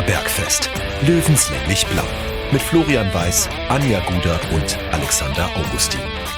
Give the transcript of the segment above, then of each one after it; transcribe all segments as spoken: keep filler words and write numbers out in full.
Bergfest. Löwenslänglich blau. Mit Florian Weiß, Anja Guder und Alexander Augustin.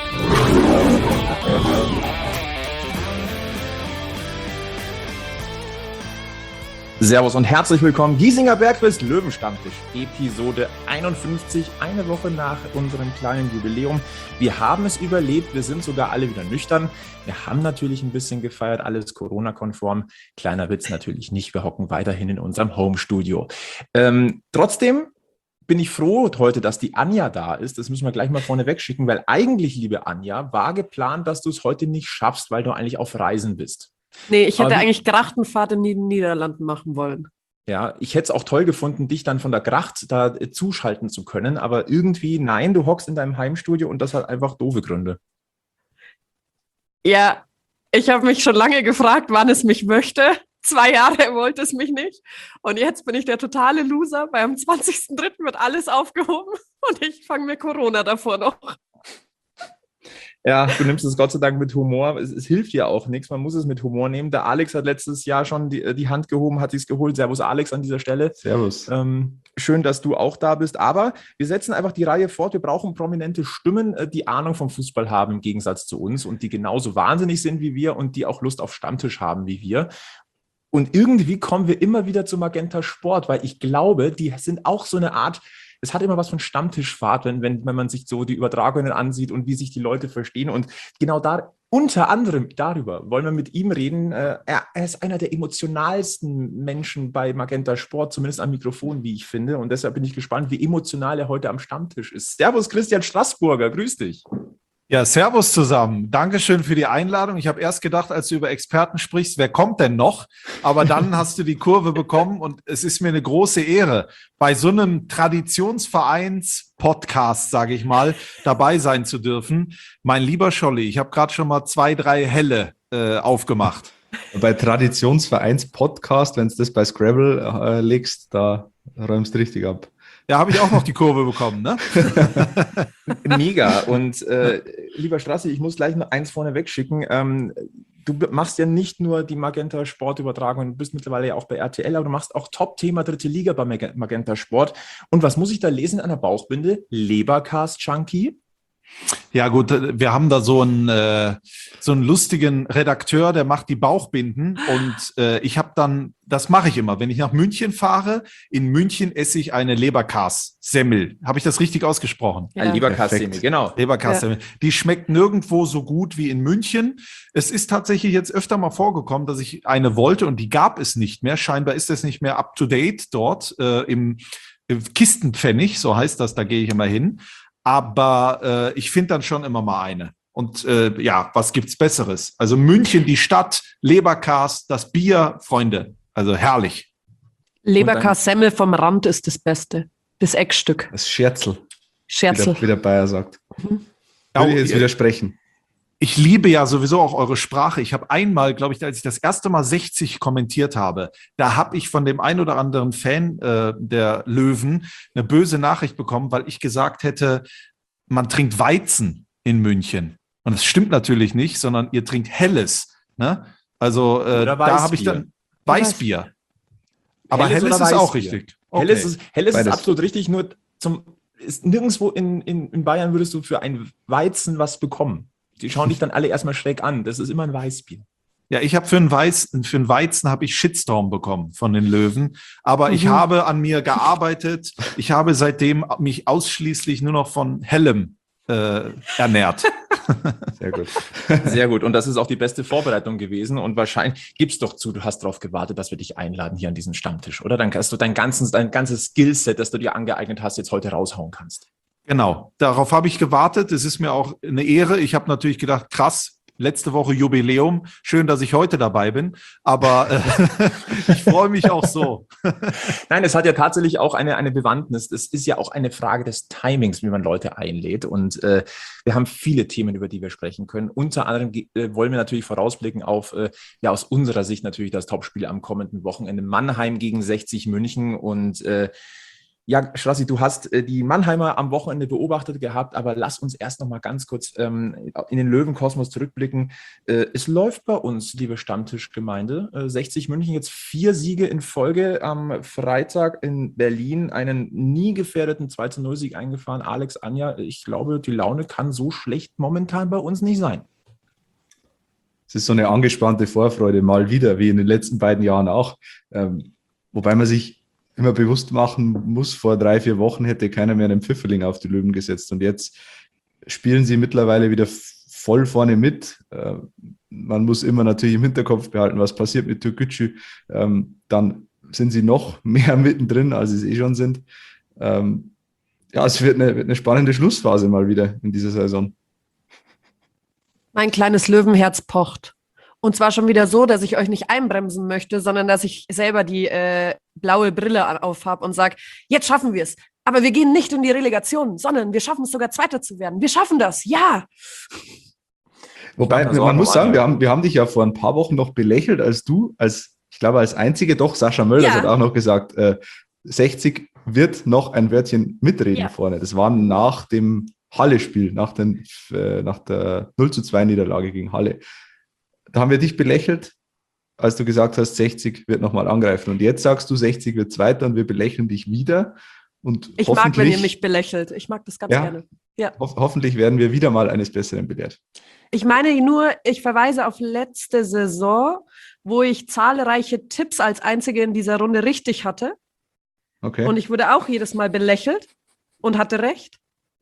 Servus und herzlich willkommen. Giesinger Bergfest Löwenstammtisch, Episode einundfünfzig, eine Woche nach unserem kleinen Jubiläum. Wir haben es überlebt, wir sind sogar alle wieder nüchtern. Wir haben natürlich ein bisschen gefeiert, alles Corona-konform. Kleiner Witz natürlich nicht, wir hocken weiterhin in unserem Home-Studio. Ähm, trotzdem bin ich froh heute, dass die Anja da ist. Das müssen wir gleich mal vorne wegschicken, weil eigentlich, liebe Anja, war geplant, dass du es heute nicht schaffst, weil du eigentlich auf Reisen bist. Nee, ich hätte Aber eigentlich Grachtenfahrt in den Niederlanden machen wollen. Ja, ich hätte es auch toll gefunden, dich dann von der Gracht da äh, zuschalten zu können, aber irgendwie, nein, du hockst in deinem Heimstudio und das hat einfach doofe Gründe. Ja, ich habe mich schon lange gefragt, wann es mich möchte. Zwei Jahre wollte es mich nicht. Und jetzt bin ich der totale Loser, weil am zwanzigsten dritten wird alles aufgehoben und ich fange mir Corona davor noch. Ja, du nimmst es Gott sei Dank mit Humor. Es, es hilft ja auch nichts. Man muss es mit Humor nehmen. Der Alex hat letztes Jahr schon die, die Hand gehoben, hat sich's geholt. Servus Alex an dieser Stelle. Servus. Ähm, schön, dass du auch da bist. Aber wir setzen einfach die Reihe fort. Wir brauchen prominente Stimmen, die Ahnung vom Fußball haben im Gegensatz zu uns und die genauso wahnsinnig sind wie wir und die auch Lust auf Stammtisch haben wie wir. Und irgendwie kommen wir immer wieder zu Magenta Sport, weil ich glaube, die sind auch so eine Art. Es hat immer was von Stammtischfahrt, wenn, wenn, wenn man sich so die Übertragungen ansieht und wie sich die Leute verstehen. Und genau da, unter anderem darüber, wollen wir mit ihm reden. Er, er ist einer der emotionalsten Menschen bei Magenta Sport, zumindest am Mikrofon, wie ich finde. Und deshalb bin ich gespannt, wie emotional er heute am Stammtisch ist. Servus, Christian Straßburger, grüß dich. Ja, servus zusammen. Dankeschön für die Einladung. Ich habe erst gedacht, als du über Experten sprichst, wer kommt denn noch? Aber dann hast du die Kurve bekommen und es ist mir eine große Ehre, bei so einem Traditionsvereins-Podcast, sage ich mal, dabei sein zu dürfen. Mein lieber Scholli, ich habe gerade schon mal zwei, drei Helle äh, aufgemacht. Bei Traditionsvereins-Podcast, wenn du das bei Scrabble äh, legst, da räumst du richtig ab. Ja, habe ich auch noch die Kurve bekommen, ne? Mega. Und äh, lieber Strassi, ich muss gleich noch eins vorne wegschicken. Ähm, du machst ja nicht nur die Magenta Sport-Übertragung, du bist mittlerweile ja auch bei R T L, aber du machst auch Top-Thema Dritte Liga bei Magenta Sport. Und was muss ich da lesen an der Bauchbinde? Lebercast-Junkie? Ja gut, wir haben da so einen, äh, so einen lustigen Redakteur, der macht die Bauchbinden und äh, ich habe dann, das mache ich immer, wenn ich nach München fahre, in München esse ich eine Leberkas-Semmel. Habe ich das richtig ausgesprochen? Ja. Leberkas-Semmel, genau. Leberkas-Semmel. Ja. Die schmeckt nirgendwo so gut wie in München. Es ist tatsächlich jetzt öfter mal vorgekommen, dass ich eine wollte und die gab es nicht mehr. Scheinbar ist das nicht mehr up to date dort äh, im, im Kistenpfennig, so heißt das, da gehe ich immer hin. Aber äh, ich finde dann schon immer mal eine. Und äh, ja, was gibt's Besseres? Also München, die Stadt, Leberkas, das Bier, Freunde. Also herrlich. Leberkas-Semmel vom Rand ist das Beste. Das Eckstück. Das Scherzel. Scherzel. Wie der, wie der Bayer sagt. Mhm. Würde ich jetzt widersprechen. Ich liebe ja sowieso auch eure Sprache. Ich habe einmal, glaube ich, als ich das erste Mal sechzig kommentiert habe, da habe ich von dem ein oder anderen Fan äh, der Löwen eine böse Nachricht bekommen, weil ich gesagt hätte, man trinkt Weizen in München. Und das stimmt natürlich nicht, sondern ihr trinkt Helles. Ne? Also äh, da habe ich dann Weißbier. Aber Helles, Helles ist auch richtig. Okay. Helles ist, Helles ist absolut richtig, nur zum, ist nirgendwo in, in, in Bayern würdest du für ein Weizen was bekommen. Die schauen dich dann alle erstmal schräg an. Das ist immer ein Weißbier. Ja, ich habe für einen Weizen, für einen Weizen habe ich Shitstorm bekommen von den Löwen. Aber mhm. ich habe an mir gearbeitet. Ich habe seitdem mich ausschließlich nur noch von Hellem äh, ernährt. Sehr gut. Sehr gut. Und das ist auch die beste Vorbereitung gewesen. Und wahrscheinlich, gib's doch zu, du hast darauf gewartet, dass wir dich einladen hier an diesen Stammtisch, oder? Dann kannst du dein ganzes, dein ganzes Skillset, das du dir angeeignet hast, jetzt heute raushauen kannst. Genau, darauf habe ich gewartet. Es ist mir auch eine Ehre. Ich habe natürlich gedacht, krass, letzte Woche Jubiläum. Schön, dass ich heute dabei bin. Aber äh, ich freue mich auch so. Nein, es hat ja tatsächlich auch eine, eine Bewandtnis. Es ist ja auch eine Frage des Timings, wie man Leute einlädt. Und äh, wir haben viele Themen, über die wir sprechen können. Unter anderem äh, wollen wir natürlich vorausblicken auf, äh, ja aus unserer Sicht natürlich das Topspiel am kommenden Wochenende. Mannheim gegen sechzig München. Und äh, Ja, Strassi, du hast äh, die Mannheimer am Wochenende beobachtet gehabt, aber lass uns erst noch mal ganz kurz ähm, in den Löwenkosmos zurückblicken. Äh, es läuft bei uns, liebe Stammtischgemeinde, äh, sechzig München jetzt vier Siege in Folge. Am Freitag in Berlin einen nie gefährdeten zwei zu null Sieg eingefahren. Alex, Anja, ich glaube, die Laune kann so schlecht momentan bei uns nicht sein. Es ist so eine angespannte Vorfreude mal wieder, wie in den letzten beiden Jahren auch. Ähm, wobei man sich immer bewusst machen muss, vor drei, vier Wochen hätte keiner mehr einen Pfifferling auf die Löwen gesetzt. Und jetzt spielen sie mittlerweile wieder voll vorne mit. Äh, man muss immer natürlich im Hinterkopf behalten, was passiert mit Türkgücü. Ähm, dann sind sie noch mehr mittendrin, als sie es eh schon sind. Ähm, ja, es wird eine, wird eine spannende Schlussphase mal wieder in dieser Saison. Mein kleines Löwenherz pocht. Und zwar schon wieder so, dass ich euch nicht einbremsen möchte, sondern dass ich selber die äh, blaue Brille auf habe und sage, jetzt schaffen wir es. Aber wir gehen nicht in die Relegation, sondern wir schaffen es sogar Zweiter zu werden. Wir schaffen das, ja. Wobei, man muss sagen, wir haben, wir haben dich ja vor ein paar Wochen noch belächelt, als du, als ich glaube als Einzige, doch Sascha Mölders Ja. hat auch noch gesagt, äh, sechzig wird noch ein Wörtchen mitreden Ja. vorne. Das war nach dem Halle-Spiel, nach, den, äh, nach der null zu zwei Niederlage gegen Halle. Da haben wir dich belächelt, als du gesagt hast, sechzig wird nochmal angreifen. Und jetzt sagst du, sechzig wird Zweiter und wir belächeln dich wieder. Und Ich mag, wenn hoffentlich, ihr mich belächelt. Ich mag das ganz Ja. gerne. Ja. ho hoffentlich werden wir wieder mal eines Besseren belehrt. Ich meine nur, ich verweise auf letzte Saison, wo ich zahlreiche Tipps als Einzige in dieser Runde richtig hatte. Okay. Und ich wurde auch jedes Mal belächelt und hatte recht.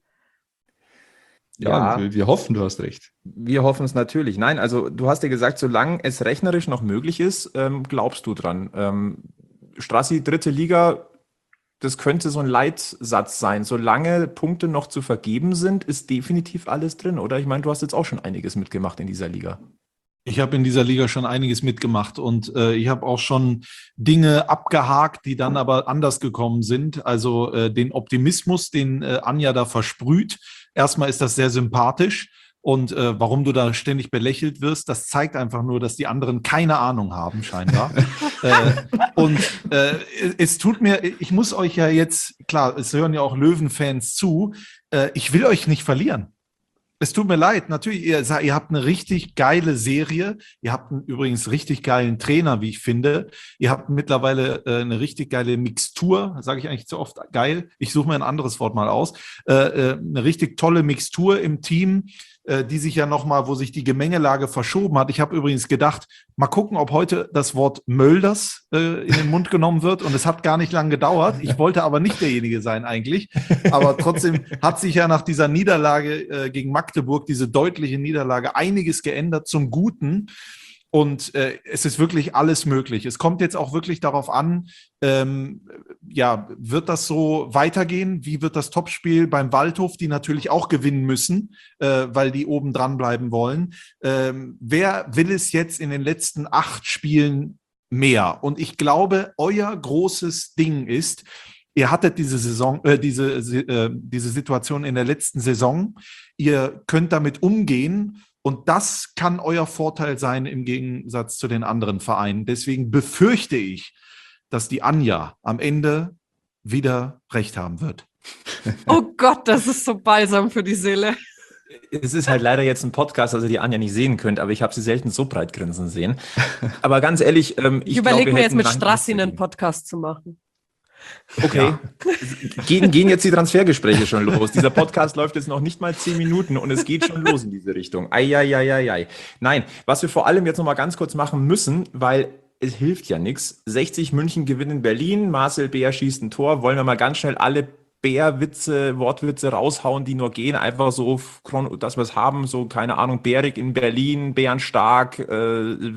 ja, Ja. Wir, wir hoffen, du hast recht. Wir hoffen es natürlich. Nein, also du hast ja gesagt, solange es rechnerisch noch möglich ist, ähm, glaubst du dran. Ähm, Strassi, dritte Liga, das könnte so ein Leitsatz sein. Solange Punkte noch zu vergeben sind, ist definitiv alles drin, oder? Ich meine, du hast jetzt auch schon einiges mitgemacht in dieser Liga. Ich habe in dieser Liga schon einiges mitgemacht und äh, ich habe auch schon Dinge abgehakt, die dann aber anders gekommen sind. Also äh, den Optimismus, den äh, Anja da versprüht. Erstmal ist das sehr sympathisch und äh, warum du da ständig belächelt wirst, das zeigt einfach nur, dass die anderen keine Ahnung haben, scheinbar. äh, und äh, es tut mir, ich muss euch ja jetzt, klar, es hören ja auch Löwenfans zu, äh, ich will euch nicht verlieren. Es tut mir leid, natürlich, ihr, ihr habt eine richtig geile Serie. Ihr habt einen übrigens richtig geilen Trainer, wie ich finde. Ihr habt mittlerweile äh, eine richtig geile Mixtur, sage ich eigentlich zu oft geil. Ich suche mir ein anderes Wort mal aus. Äh, äh, eine richtig tolle Mixtur im Team, äh, die sich ja nochmal, wo sich die Gemengelage verschoben hat. Ich habe übrigens gedacht, mal gucken, ob heute das Wort Mölders äh, in den Mund genommen wird. Und es hat gar nicht lange gedauert. Ich wollte aber nicht derjenige sein eigentlich. Aber trotzdem hat sich ja nach dieser Niederlage äh, gegen Magdeburg, diese deutliche Niederlage, einiges geändert zum Guten. Und äh, es ist wirklich alles möglich. Es kommt jetzt auch wirklich darauf an, ähm, ja, wird das so weitergehen? Wie wird das Topspiel beim Waldhof, die natürlich auch gewinnen müssen, äh, weil die oben dran bleiben wollen? Ähm, wer will es jetzt in den letzten acht Spielen mehr? Und ich glaube, euer großes Ding ist, ihr hattet diese Saison, äh, diese, äh, diese Situation in der letzten Saison. Ihr könnt damit umgehen. Und das kann euer Vorteil sein im Gegensatz zu den anderen Vereinen. Deswegen befürchte ich, dass die Anja am Ende wieder recht haben wird. Oh Gott, das ist so balsam für die Seele. Es ist halt leider jetzt ein Podcast, also die Anja nicht sehen könnt, aber ich habe sie selten so breit grinsen sehen. Aber ganz ehrlich, ähm, ich, Ich überlege glaub, mir wir jetzt mit hätten Strassi lang- einen Podcast zu machen. Okay. Gehen, gehen jetzt die Transfergespräche schon los. Dieser Podcast läuft jetzt noch nicht mal zehn Minuten und es geht schon los in diese Richtung. Eieieiei. Nein, was wir vor allem jetzt noch mal ganz kurz machen müssen, weil es hilft ja nichts. sechzig München gewinnen Berlin, Marcel Beer schießt ein Tor. Wollen wir mal ganz schnell alle Bär-Witze, Wortwitze raushauen, die nur gehen. Einfach so, dass wir es haben, so, keine Ahnung, Bärig in Berlin, Bärenstark, äh,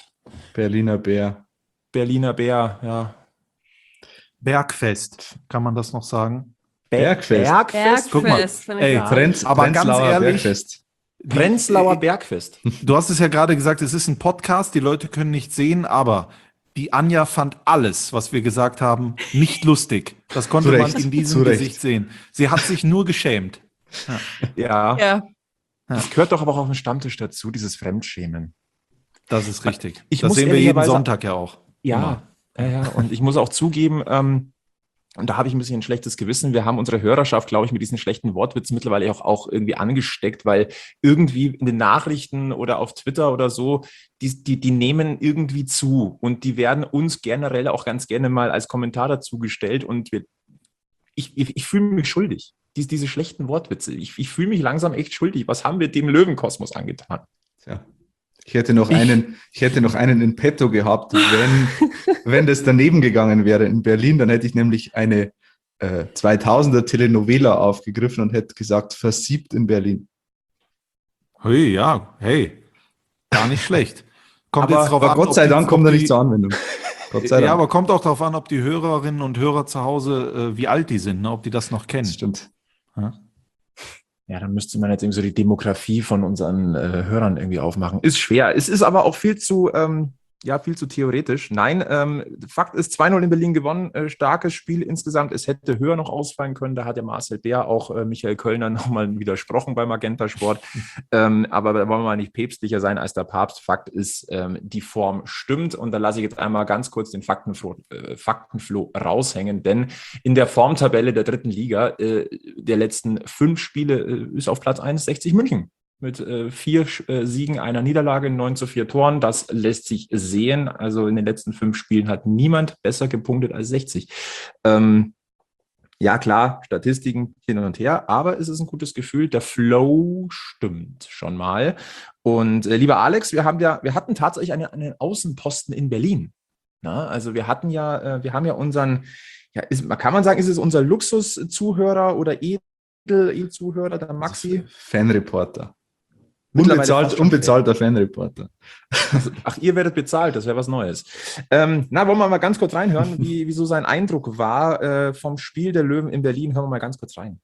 Berliner Bär. Berliner Bär, ja. Bergfest, kann man das noch sagen? Bergfest. Bergfest? Guck mal, Bergfest, finde ich ey, auch. Brenz, Aber ganz Prenzlauer ehrlich- Bergfest. Prenzlauer Bergfest. Du hast es ja gerade gesagt, es ist ein Podcast, die Leute können nicht sehen, aber die Anja fand alles, was wir gesagt haben, nicht lustig. Das konnte Zu man Recht, in diesem zu Recht. Gesicht sehen. Sie hat sich nur geschämt. Ja. Ja. Das gehört doch aber auch auf den Stammtisch dazu, dieses Fremdschämen. Das ist richtig. Ich das muss sehen wir jeden ehrlicherweise- Sonntag ja auch. Ja, ja, ja. Und ich muss auch zugeben, ähm, Und da habe ich ein bisschen ein schlechtes Gewissen. Wir haben unsere Hörerschaft, glaube ich, mit diesen schlechten Wortwitzen mittlerweile auch, auch irgendwie angesteckt, weil irgendwie in den Nachrichten oder auf Twitter oder so, die, die, die nehmen irgendwie zu und die werden uns generell auch ganz gerne mal als Kommentar dazu gestellt und wir, ich, ich, ich fühle mich schuldig. Dies, diese schlechten Wortwitze. Ich, ich fühle mich langsam echt schuldig. Was haben wir dem Löwenkosmos angetan? Ja. Ich hätte noch Ich- einen, ich hätte noch einen in petto gehabt, wenn, wenn das daneben gegangen wäre in Berlin, dann hätte ich nämlich eine äh, zweitausender Telenovela aufgegriffen und hätte gesagt, versiebt in Berlin. Hey, ja, hey, gar nicht schlecht. Kommt Aber, jetzt drauf aber an, Gott ob sei die- Dank ob kommt er die- nicht zur Anwendung. Gott sei Dank. Ja, aber kommt auch darauf an, ob die Hörerinnen und Hörer zu Hause, äh, wie alt die sind, ne? Ob die das noch kennen. Das stimmt. Ja. Ja, dann müsste man jetzt irgendwie so die Demografie von unseren äh, Hörern irgendwie aufmachen. Ist schwer. Es ist aber auch viel zu, ähm, ja, viel zu theoretisch. Nein, ähm, Fakt ist, zwei null in Berlin gewonnen. Äh, starkes Spiel insgesamt. Es hätte höher noch ausfallen können. Da hat der Marcel Bär auch äh, Michael Kölner nochmal widersprochen beim Magenta Sport. ähm, aber da wollen wir mal nicht päpstlicher sein als der Papst. Fakt ist, ähm, die Form stimmt. Und da lasse ich jetzt einmal ganz kurz den Faktenflo, äh, Faktenfloh raushängen. Denn in der Formtabelle der dritten Liga äh, der letzten fünf Spiele äh, ist auf Platz eins sechzig München. Mit äh, vier äh, Siegen, einer Niederlage, neun zu vier Toren. Das lässt sich sehen. Also in den letzten fünf Spielen hat niemand besser gepunktet als sechzig. Ähm, ja, klar, Statistiken hin und her, aber es ist ein gutes Gefühl. Der Flow stimmt schon mal. Und äh, lieber Alex, wir haben ja, wir hatten tatsächlich einen, einen Außenposten in Berlin. Na, also wir hatten ja, äh, wir haben ja unseren, ja, ist, kann man sagen, ist es unser Luxus-Zuhörer oder Edel-Zuhörer, der Maxi? Fanreporter. Mittlerweile Unbezahlt, fast schon unbezahlter Fanreporter. Also, ach, ihr werdet bezahlt, das wäre was Neues. Ähm, na, wollen wir mal ganz kurz reinhören, wie, wie so sein Eindruck war äh, vom Spiel der Löwen in Berlin. Hören wir mal ganz kurz rein.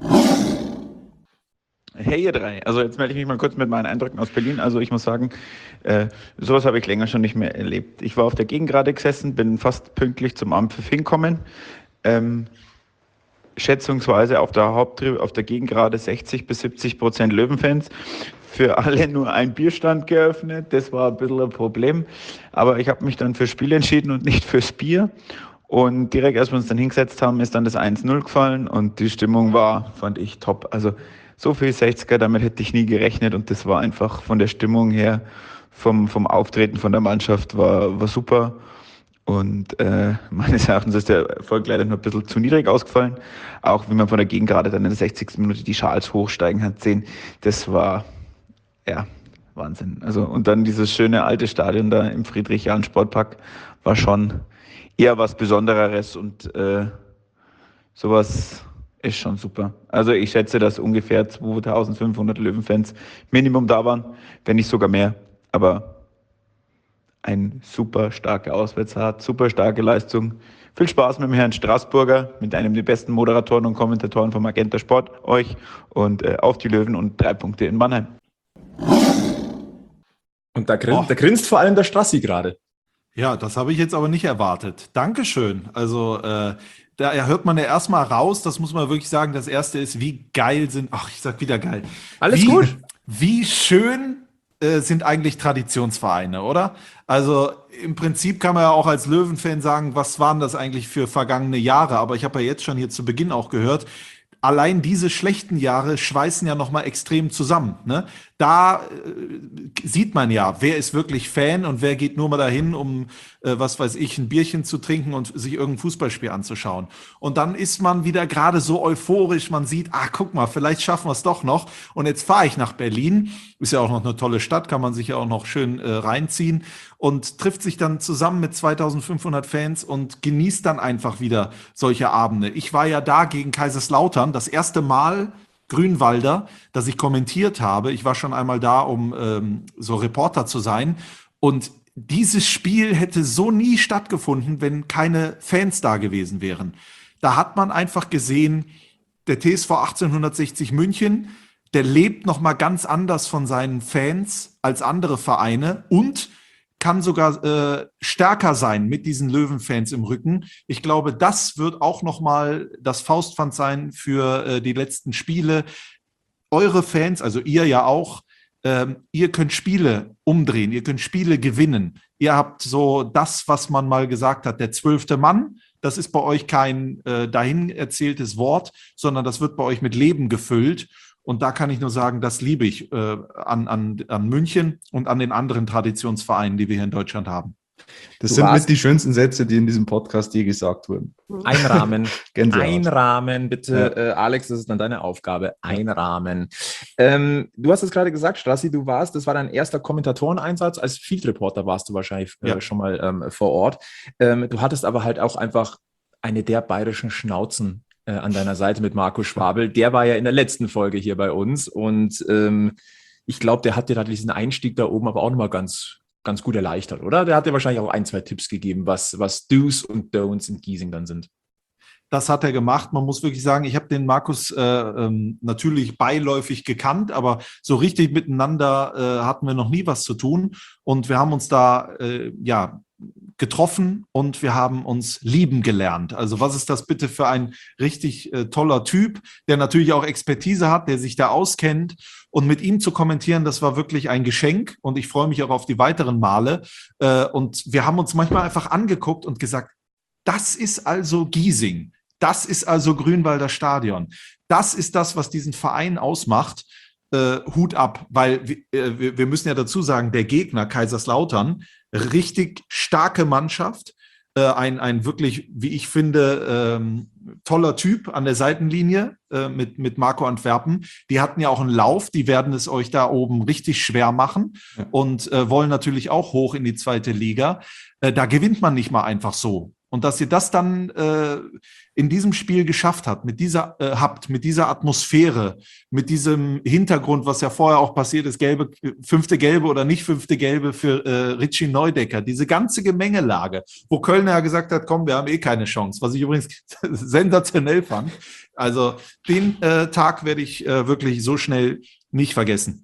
Hey ihr drei, also jetzt melde ich mich mal kurz mit meinen Eindrücken aus Berlin. Also ich muss sagen, äh, sowas habe ich länger schon nicht mehr erlebt. Ich war auf der Gegengrade gesessen, bin fast pünktlich zum Ampfiff hingekommen. Ähm, schätzungsweise auf der Haupttribüne, auf der Gegengrade sechzig bis siebzig Prozent Löwenfans. Für alle nur ein Bierstand geöffnet. Das war ein bisschen ein Problem. Aber ich habe mich dann fürs Spiel entschieden und nicht fürs Bier. Und direkt, als wir uns dann hingesetzt haben, ist dann das eins null gefallen. Und die Stimmung war, fand ich, top. Also so viel sechziger, damit hätte ich nie gerechnet. Und das war einfach von der Stimmung her, vom, vom Auftreten von der Mannschaft, war, war super. Und äh, meines Erachtens ist der Erfolg leider nur ein bisschen zu niedrig ausgefallen. Auch wie man von der Gegengrade dann in der sechzigsten Minute die Schals hochsteigen hat sehen. Das war... Ja, Wahnsinn. Also, und dann dieses schöne alte Stadion da im Friedrich-Jahn-Sportpark war schon eher was Besonderes und äh, sowas ist schon super. Also ich schätze, dass ungefähr zweitausendfünfhundert Löwenfans Minimum da waren, wenn nicht sogar mehr. Aber ein super starker Auswärtsrat, super starke Leistung. Viel Spaß mit dem Herrn Straßburger, mit einem der besten Moderatoren und Kommentatoren vom Magenta Sport, euch und äh, auf die Löwen und drei Punkte in Mannheim. Und da grinst, Oh. da grinst vor allem der Strassi gerade. Ja, das habe ich jetzt aber nicht erwartet. Dankeschön. Also, äh, da hört man ja erstmal raus, das muss man wirklich sagen. Das erste ist, wie geil sind, ach, ich sag wieder geil. Alles wie, gut. Wie schön äh, sind eigentlich Traditionsvereine, oder? Also, im Prinzip kann man ja auch als Löwenfan sagen, was waren das eigentlich für vergangene Jahre? Aber ich habe ja jetzt schon hier zu Beginn auch gehört, allein diese schlechten Jahre schweißen ja nochmal extrem zusammen. Ne? Da äh, sieht man ja, wer ist wirklich Fan und wer geht nur mal dahin, um, äh, was weiß ich, ein Bierchen zu trinken und sich irgendein Fußballspiel anzuschauen. Und dann ist man wieder gerade so euphorisch, man sieht, ah, guck mal, vielleicht schaffen wir es doch noch. Und jetzt fahre ich nach Berlin, ist ja auch noch eine tolle Stadt, kann man sich ja auch noch schön äh, reinziehen und trifft sich dann zusammen mit zweitausendfünfhundert Fans und genießt dann einfach wieder solche Abende. Ich war ja da gegen Kaiserslautern, das erste Mal Grünwalder, das ich kommentiert habe. Ich war schon einmal da, um ähm, so Reporter zu sein. Und dieses Spiel hätte so nie stattgefunden, wenn keine Fans da gewesen wären. Da hat man einfach gesehen, der T S V achtzehnhundertsechzig München, der lebt noch mal ganz anders von seinen Fans als andere Vereine und kann sogar äh, stärker sein mit diesen Löwenfans im Rücken. Ich glaube, das wird auch noch mal das Faustpfand sein für äh, die letzten Spiele. Eure Fans, also ihr ja auch, ähm, ihr könnt Spiele umdrehen, ihr könnt Spiele gewinnen. Ihr habt so das, was man mal gesagt hat, der zwölfte Mann. Das ist bei euch kein äh, dahin erzähltes Wort, sondern das wird bei euch mit Leben gefüllt. Und da kann ich nur sagen, das liebe ich äh, an, an, an München und an den anderen Traditionsvereinen, die wir hier in Deutschland haben. Das Du sind warst- mit die schönsten Sätze, die in diesem Podcast je gesagt wurden. Einrahmen. Gänsehaut. Einrahmen, bitte, Ja. äh, Alex, das ist dann deine Aufgabe. Einrahmen. Ähm, du hast es gerade gesagt, Strassi, du warst, das war dein erster Kommentatoreneinsatz. Als Field Reporter warst du wahrscheinlich äh, Ja. schon mal ähm, vor Ort. Ähm, du hattest aber halt auch einfach eine der bayerischen Schnauzen äh, an deiner Seite mit Marco Schwabel. Der war ja in der letzten Folge hier bei uns und ähm, ich glaube, der hat dir da diesen Einstieg da oben aber auch nochmal ganz ganz gut erleichtert, oder? Der hat dir wahrscheinlich auch ein, zwei Tipps gegeben, was, was Do's und Don'ts in Giesing dann sind. Das hat er gemacht. Man muss wirklich sagen, ich habe den Markus äh, ähm, natürlich beiläufig gekannt, aber so richtig miteinander äh, hatten wir noch nie was zu tun. Und wir haben uns da äh, ja getroffen und wir haben uns lieben gelernt. Also was ist das bitte für ein richtig äh, toller Typ, der natürlich auch Expertise hat, der sich da auskennt. Und mit ihm zu kommentieren, das war wirklich ein Geschenk. Und ich freue mich auch auf die weiteren Male. Äh, und wir haben uns manchmal einfach angeguckt und gesagt, das ist also Giesing. Das ist also Grünwalder Stadion. Das ist das, was diesen Verein ausmacht. Äh, Hut ab, weil äh, wir, wir müssen ja dazu sagen, der Gegner Kaiserslautern, richtig starke Mannschaft, äh, ein, ein wirklich, wie ich finde, ähm, toller Typ an der Seitenlinie äh, mit, mit Marco Antwerpen. Die hatten ja auch einen Lauf, die werden es euch da oben richtig schwer machen Ja. und äh, wollen natürlich auch hoch in die zweite Liga. Äh, da gewinnt man nicht mal einfach so. Und dass ihr das dann äh, in diesem Spiel geschafft habt, mit dieser äh, habt, mit dieser Atmosphäre, mit diesem Hintergrund, was ja vorher auch passiert ist, gelbe, fünfte Gelbe oder nicht fünfte Gelbe für äh, Richie Neudecker, diese ganze Gemengelage, wo Kölner ja gesagt hat, komm, wir haben eh keine Chance, was ich übrigens sensationell fand. Also den äh, Tag werde ich äh, wirklich so schnell nicht vergessen.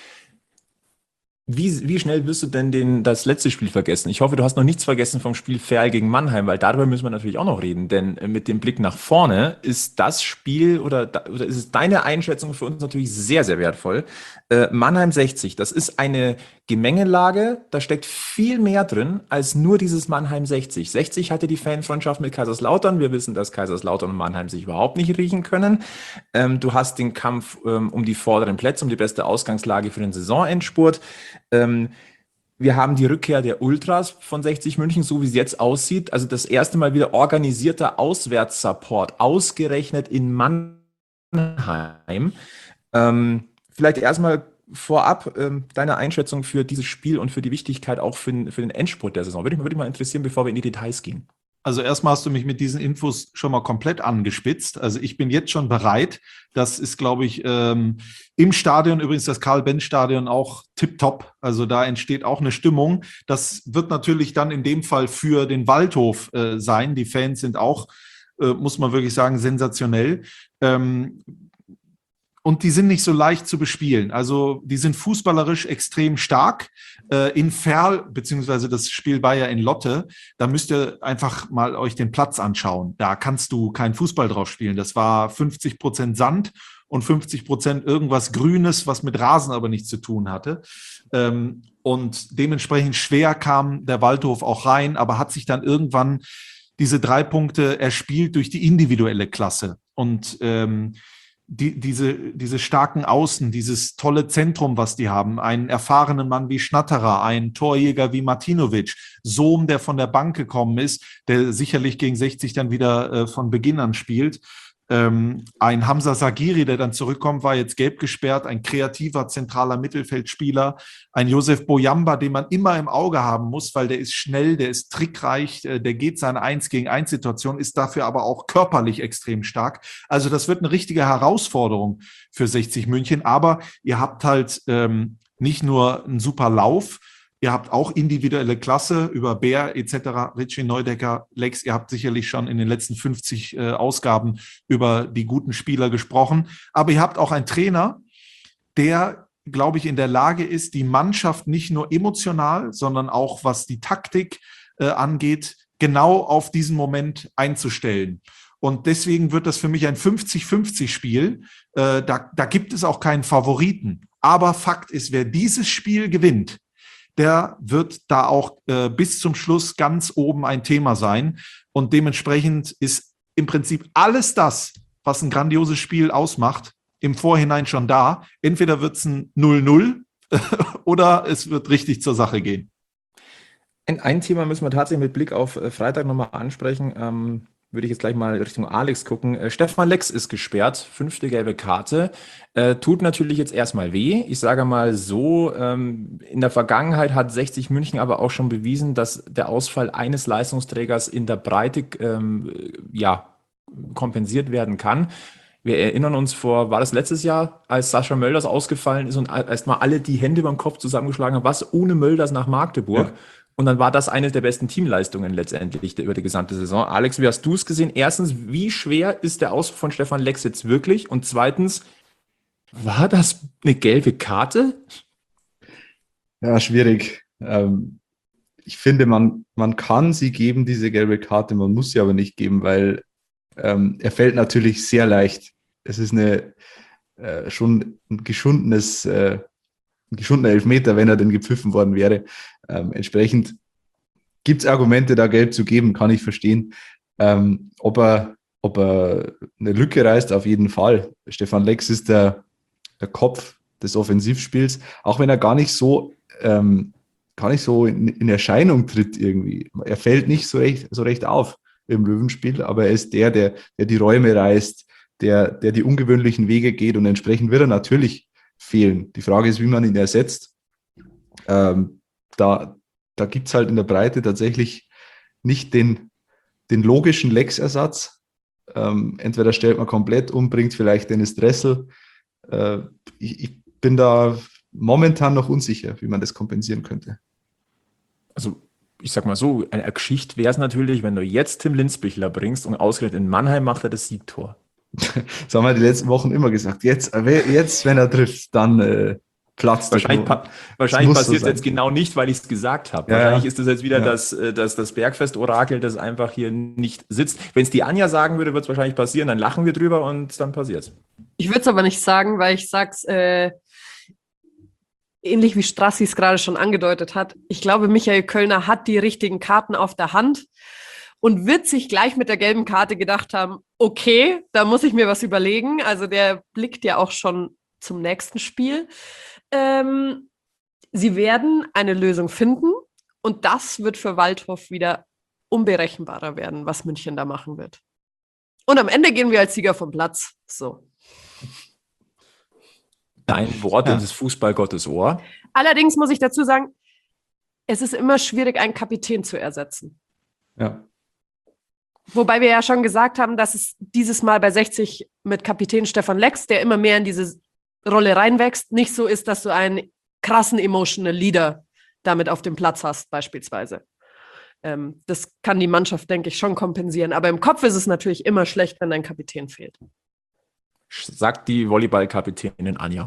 Wie, wie schnell wirst du denn den, das letzte Spiel vergessen? Ich hoffe, du hast noch nichts vergessen vom Spiel Ferl gegen Mannheim, weil darüber müssen wir natürlich auch noch reden. Denn äh, mit dem Blick nach vorne ist das Spiel oder, da, oder ist es deine Einschätzung für uns natürlich sehr, sehr wertvoll. Äh, Mannheim sechzig, das ist eine Gemengelage, da steckt viel mehr drin als nur dieses Mannheim sechzig. sechzig hatte die Fanfreundschaft mit Kaiserslautern. Wir wissen, dass Kaiserslautern und Mannheim sich überhaupt nicht riechen können. Ähm, du hast den Kampf ähm, um die vorderen Plätze, um die beste Ausgangslage für den Saisonendspurt. Ähm, wir haben die Rückkehr der Ultras von sechzig München, so wie es jetzt aussieht. Also das erste Mal wieder organisierter Auswärtssupport, ausgerechnet in Mannheim. Ähm, vielleicht erstmal vorab ähm, deine Einschätzung für dieses Spiel und für die Wichtigkeit auch für, den- für den Endspurt der Saison. Würde mich, würde mich mal interessieren, bevor wir in die Details gehen. Also erstmal hast du mich mit diesen Infos schon mal komplett angespitzt. Also ich bin jetzt schon bereit. Das ist, glaube ich, ähm, im Stadion, übrigens das Karl-Benz-Stadion auch tipptopp. Also da entsteht auch eine Stimmung. Das wird natürlich dann in dem Fall für den Waldhof äh, sein. Die Fans sind auch, äh, muss man wirklich sagen, sensationell. Ähm, Und die sind nicht so leicht zu bespielen. Also die sind fußballerisch extrem stark. Äh, in Ferl, beziehungsweise das Spiel war ja in Lotte, da müsst ihr einfach mal euch den Platz anschauen. Da kannst du keinen Fußball drauf spielen. Das war fünfzig Prozent Sand und fünfzig Prozent irgendwas Grünes, was mit Rasen aber nichts zu tun hatte. Ähm, und dementsprechend schwer kam der Waldhof auch rein, aber hat sich dann irgendwann diese drei Punkte erspielt durch die individuelle Klasse. Und ähm, Die, diese, diese starken Außen, dieses tolle Zentrum, was die haben, einen erfahrenen Mann wie Schnatterer, einen Torjäger wie Martinovic, Sohm, der von der Bank gekommen ist, der sicherlich gegen sechzig dann wieder äh, von Beginn an spielt, ähm, ein Hamza Sagiri, der dann zurückkommt, war jetzt gelb gesperrt, ein kreativer zentraler Mittelfeldspieler, ein Josef Boyamba, den man immer im Auge haben muss, weil der ist schnell, der ist trickreich, äh, der geht seine eins gegen eins Situation, ist dafür aber auch körperlich extrem stark. Also das wird eine richtige Herausforderung für sechzig München, aber ihr habt halt ähm, nicht nur einen super Lauf, ihr habt auch individuelle Klasse über Bär et cetera, Richie Neudecker, Lex, ihr habt sicherlich schon in den letzten fünfzig äh, Ausgaben über die guten Spieler gesprochen, aber ihr habt auch einen Trainer, der, glaube ich, in der Lage ist, die Mannschaft nicht nur emotional, sondern auch was die Taktik äh, angeht, genau auf diesen Moment einzustellen. Und deswegen wird das für mich ein fünfzig fünfzig Spiel. Äh, da, da gibt es auch keinen Favoriten. Aber Fakt ist, wer dieses Spiel gewinnt, der wird da auch äh, bis zum Schluss ganz oben ein Thema sein. Und dementsprechend ist im Prinzip alles das, was ein grandioses Spiel ausmacht, im Vorhinein schon da. Entweder wird es ein null null oder es wird richtig zur Sache gehen. Ein, ein Thema müssen wir tatsächlich mit Blick auf äh, Freitag nochmal ansprechen. Ähm, würde ich jetzt gleich mal Richtung Alex gucken. Äh, Stefan Lex ist gesperrt, fünfte gelbe Karte. Äh, tut natürlich jetzt erstmal weh. Ich sage mal so, ähm, in der Vergangenheit hat sechzig München aber auch schon bewiesen, dass der Ausfall eines Leistungsträgers in der Breite ähm, ja, kompensiert werden kann. Wir erinnern uns vor, war das letztes Jahr, als Sascha Mölders ausgefallen ist und erstmal alle die Hände beim Kopf zusammengeschlagen haben, was ohne Mölders nach Magdeburg. Ja. Und dann war das eine der besten Teamleistungen letztendlich über die gesamte Saison. Alex, wie hast du es gesehen? Erstens, wie schwer ist der Ausfall von Stefan Lex jetzt wirklich? Und zweitens, war das eine gelbe Karte? Ja, schwierig. Ähm, ich finde, man, man kann sie geben, diese gelbe Karte, man muss sie aber nicht geben, weil ähm, er fällt natürlich sehr leicht. Es ist eine äh, schon ein geschundenes äh, ein geschundener Elfmeter, wenn er denn gepfiffen worden wäre. Ähm, entsprechend gibt es Argumente, da gelb zu geben, kann ich verstehen. Ähm, ob, er, ob er eine Lücke reißt, auf jeden Fall. Stefan Lex ist der, der Kopf des Offensivspiels, auch wenn er gar nicht so, ähm, gar nicht so in, in Erscheinung tritt irgendwie. Er fällt nicht so recht, so recht auf im Löwenspiel, aber er ist der, der, der die Räume reißt, der, der die ungewöhnlichen Wege geht und entsprechend wird er natürlich fehlen. Die Frage ist, wie man ihn ersetzt. Ähm, da da gibt es halt in der Breite tatsächlich nicht den, den logischen Lex-Ersatz. Ähm, entweder stellt man komplett um, bringt vielleicht Dennis Dressel. Äh, ich, ich bin da momentan noch unsicher, wie man das kompensieren könnte. Also ich sag mal so, eine Geschichte wäre es natürlich, wenn du jetzt Tim Linsbichler bringst und ausgerechnet in Mannheim macht er das Siegtor. Das haben wir die letzten Wochen immer gesagt. Jetzt, jetzt wenn er trifft, dann äh, platzt er. Wahrscheinlich, pa wahrscheinlich passiert es so jetzt genau nicht, weil ich es gesagt habe. Ja, wahrscheinlich ja. ist das jetzt wieder ja. das, das, das Bergfest-Orakel, das einfach hier nicht sitzt. Wenn es die Anja sagen würde, wird es wahrscheinlich passieren. Dann lachen wir drüber und dann passiert es. Ich würde es aber nicht sagen, weil ich sag's äh, ähnlich wie Strassi es gerade schon angedeutet hat. Ich glaube, Michael Kölner hat die richtigen Karten auf der Hand und wird sich gleich mit der gelben Karte gedacht haben, okay, da muss ich mir was überlegen. Also der blickt ja auch schon zum nächsten Spiel. Ähm, sie werden eine Lösung finden und das wird für Waldhof wieder unberechenbarer werden, was München da machen wird. Und am Ende gehen wir als Sieger vom Platz. So. Dein Wort ja. ins Fußballgottes Ohr. Allerdings muss ich dazu sagen, es ist immer schwierig, einen Kapitän zu ersetzen. Ja. Wobei wir ja schon gesagt haben, dass es dieses Mal bei sechzig mit Kapitän Stefan Lex, der immer mehr in diese Rolle reinwächst, nicht so ist, dass du einen krassen Emotional Leader damit auf dem Platz hast, beispielsweise. Ähm, das kann die Mannschaft, denke ich, schon kompensieren. Aber im Kopf ist es natürlich immer schlecht, wenn dein Kapitän fehlt. Sagt die Volleyball-Kapitänin Anja.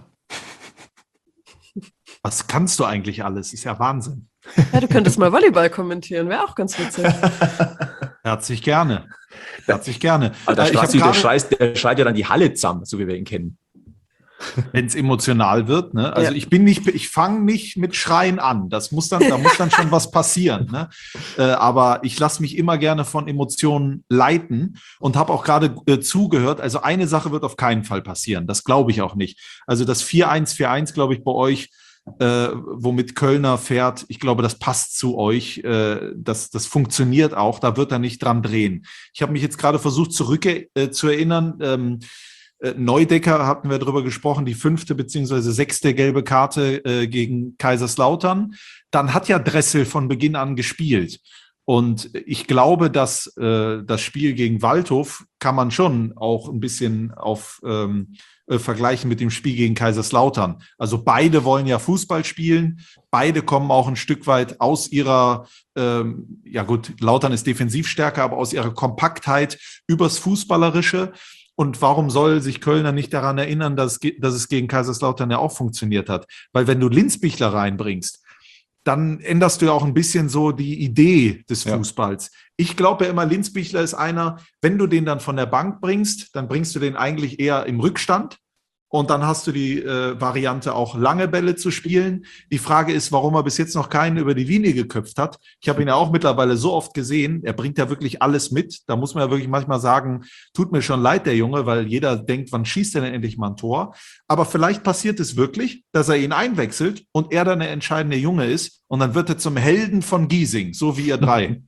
Was kannst du eigentlich alles? Ist ja Wahnsinn. Ja, du könntest mal Volleyball kommentieren, wäre auch ganz witzig. Herzlich gerne. Herzlich gerne. Also der, Strassi, der, schreit, der schreit ja dann die Halle zusammen, so wie wir ihn kennen. Wenn es emotional wird, ne? Also Ja. ich bin nicht, ich fange nicht mit Schreien an. Das muss dann, da muss dann schon was passieren. Ne? Äh, aber ich lasse mich immer gerne von Emotionen leiten und habe auch gerade äh, zugehört. Also eine Sache wird auf keinen Fall passieren. Das glaube ich auch nicht. Also das vier eins vier eins, glaube ich, bei euch, äh, womit Kölner fährt, ich glaube, das passt zu euch. Äh, das, das funktioniert auch. Da wird er nicht dran drehen. Ich habe mich jetzt gerade versucht, zurück äh, zu erinnern. Ähm, Neudecker hatten wir drüber gesprochen, die fünfte beziehungsweise sechste gelbe Karte äh, gegen Kaiserslautern. Dann hat ja Dressel von Beginn an gespielt. Und ich glaube, dass äh, das Spiel gegen Waldhof kann man schon auch ein bisschen auf ähm, äh, vergleichen mit dem Spiel gegen Kaiserslautern. Also beide wollen ja Fußball spielen. Beide kommen auch ein Stück weit aus ihrer, ähm, ja gut, Lautern ist defensiv stärker, aber aus ihrer Kompaktheit übers Fußballerische. Und warum soll sich Kölner nicht daran erinnern, dass, dass es gegen Kaiserslautern ja auch funktioniert hat? Weil wenn du Linsbichler reinbringst, dann änderst du ja auch ein bisschen so die Idee des Ja. Fußballs. Ich glaube ja immer, Linsbichler ist einer, wenn du den dann von der Bank bringst, dann bringst du den eigentlich eher im Rückstand, Und dann hast du die äh, Variante, auch lange Bälle zu spielen. Die Frage ist, warum er bis jetzt noch keinen über die Linie geköpft hat. Ich habe ihn ja auch mittlerweile so oft gesehen. Er bringt ja wirklich alles mit. Da muss man ja wirklich manchmal sagen, tut mir schon leid, der Junge, weil jeder denkt, wann schießt er denn endlich mal ein Tor? Aber vielleicht passiert es wirklich, dass er ihn einwechselt und er dann der entscheidende Junge ist. Und dann wird er zum Helden von Giesing, so wie ihr drei.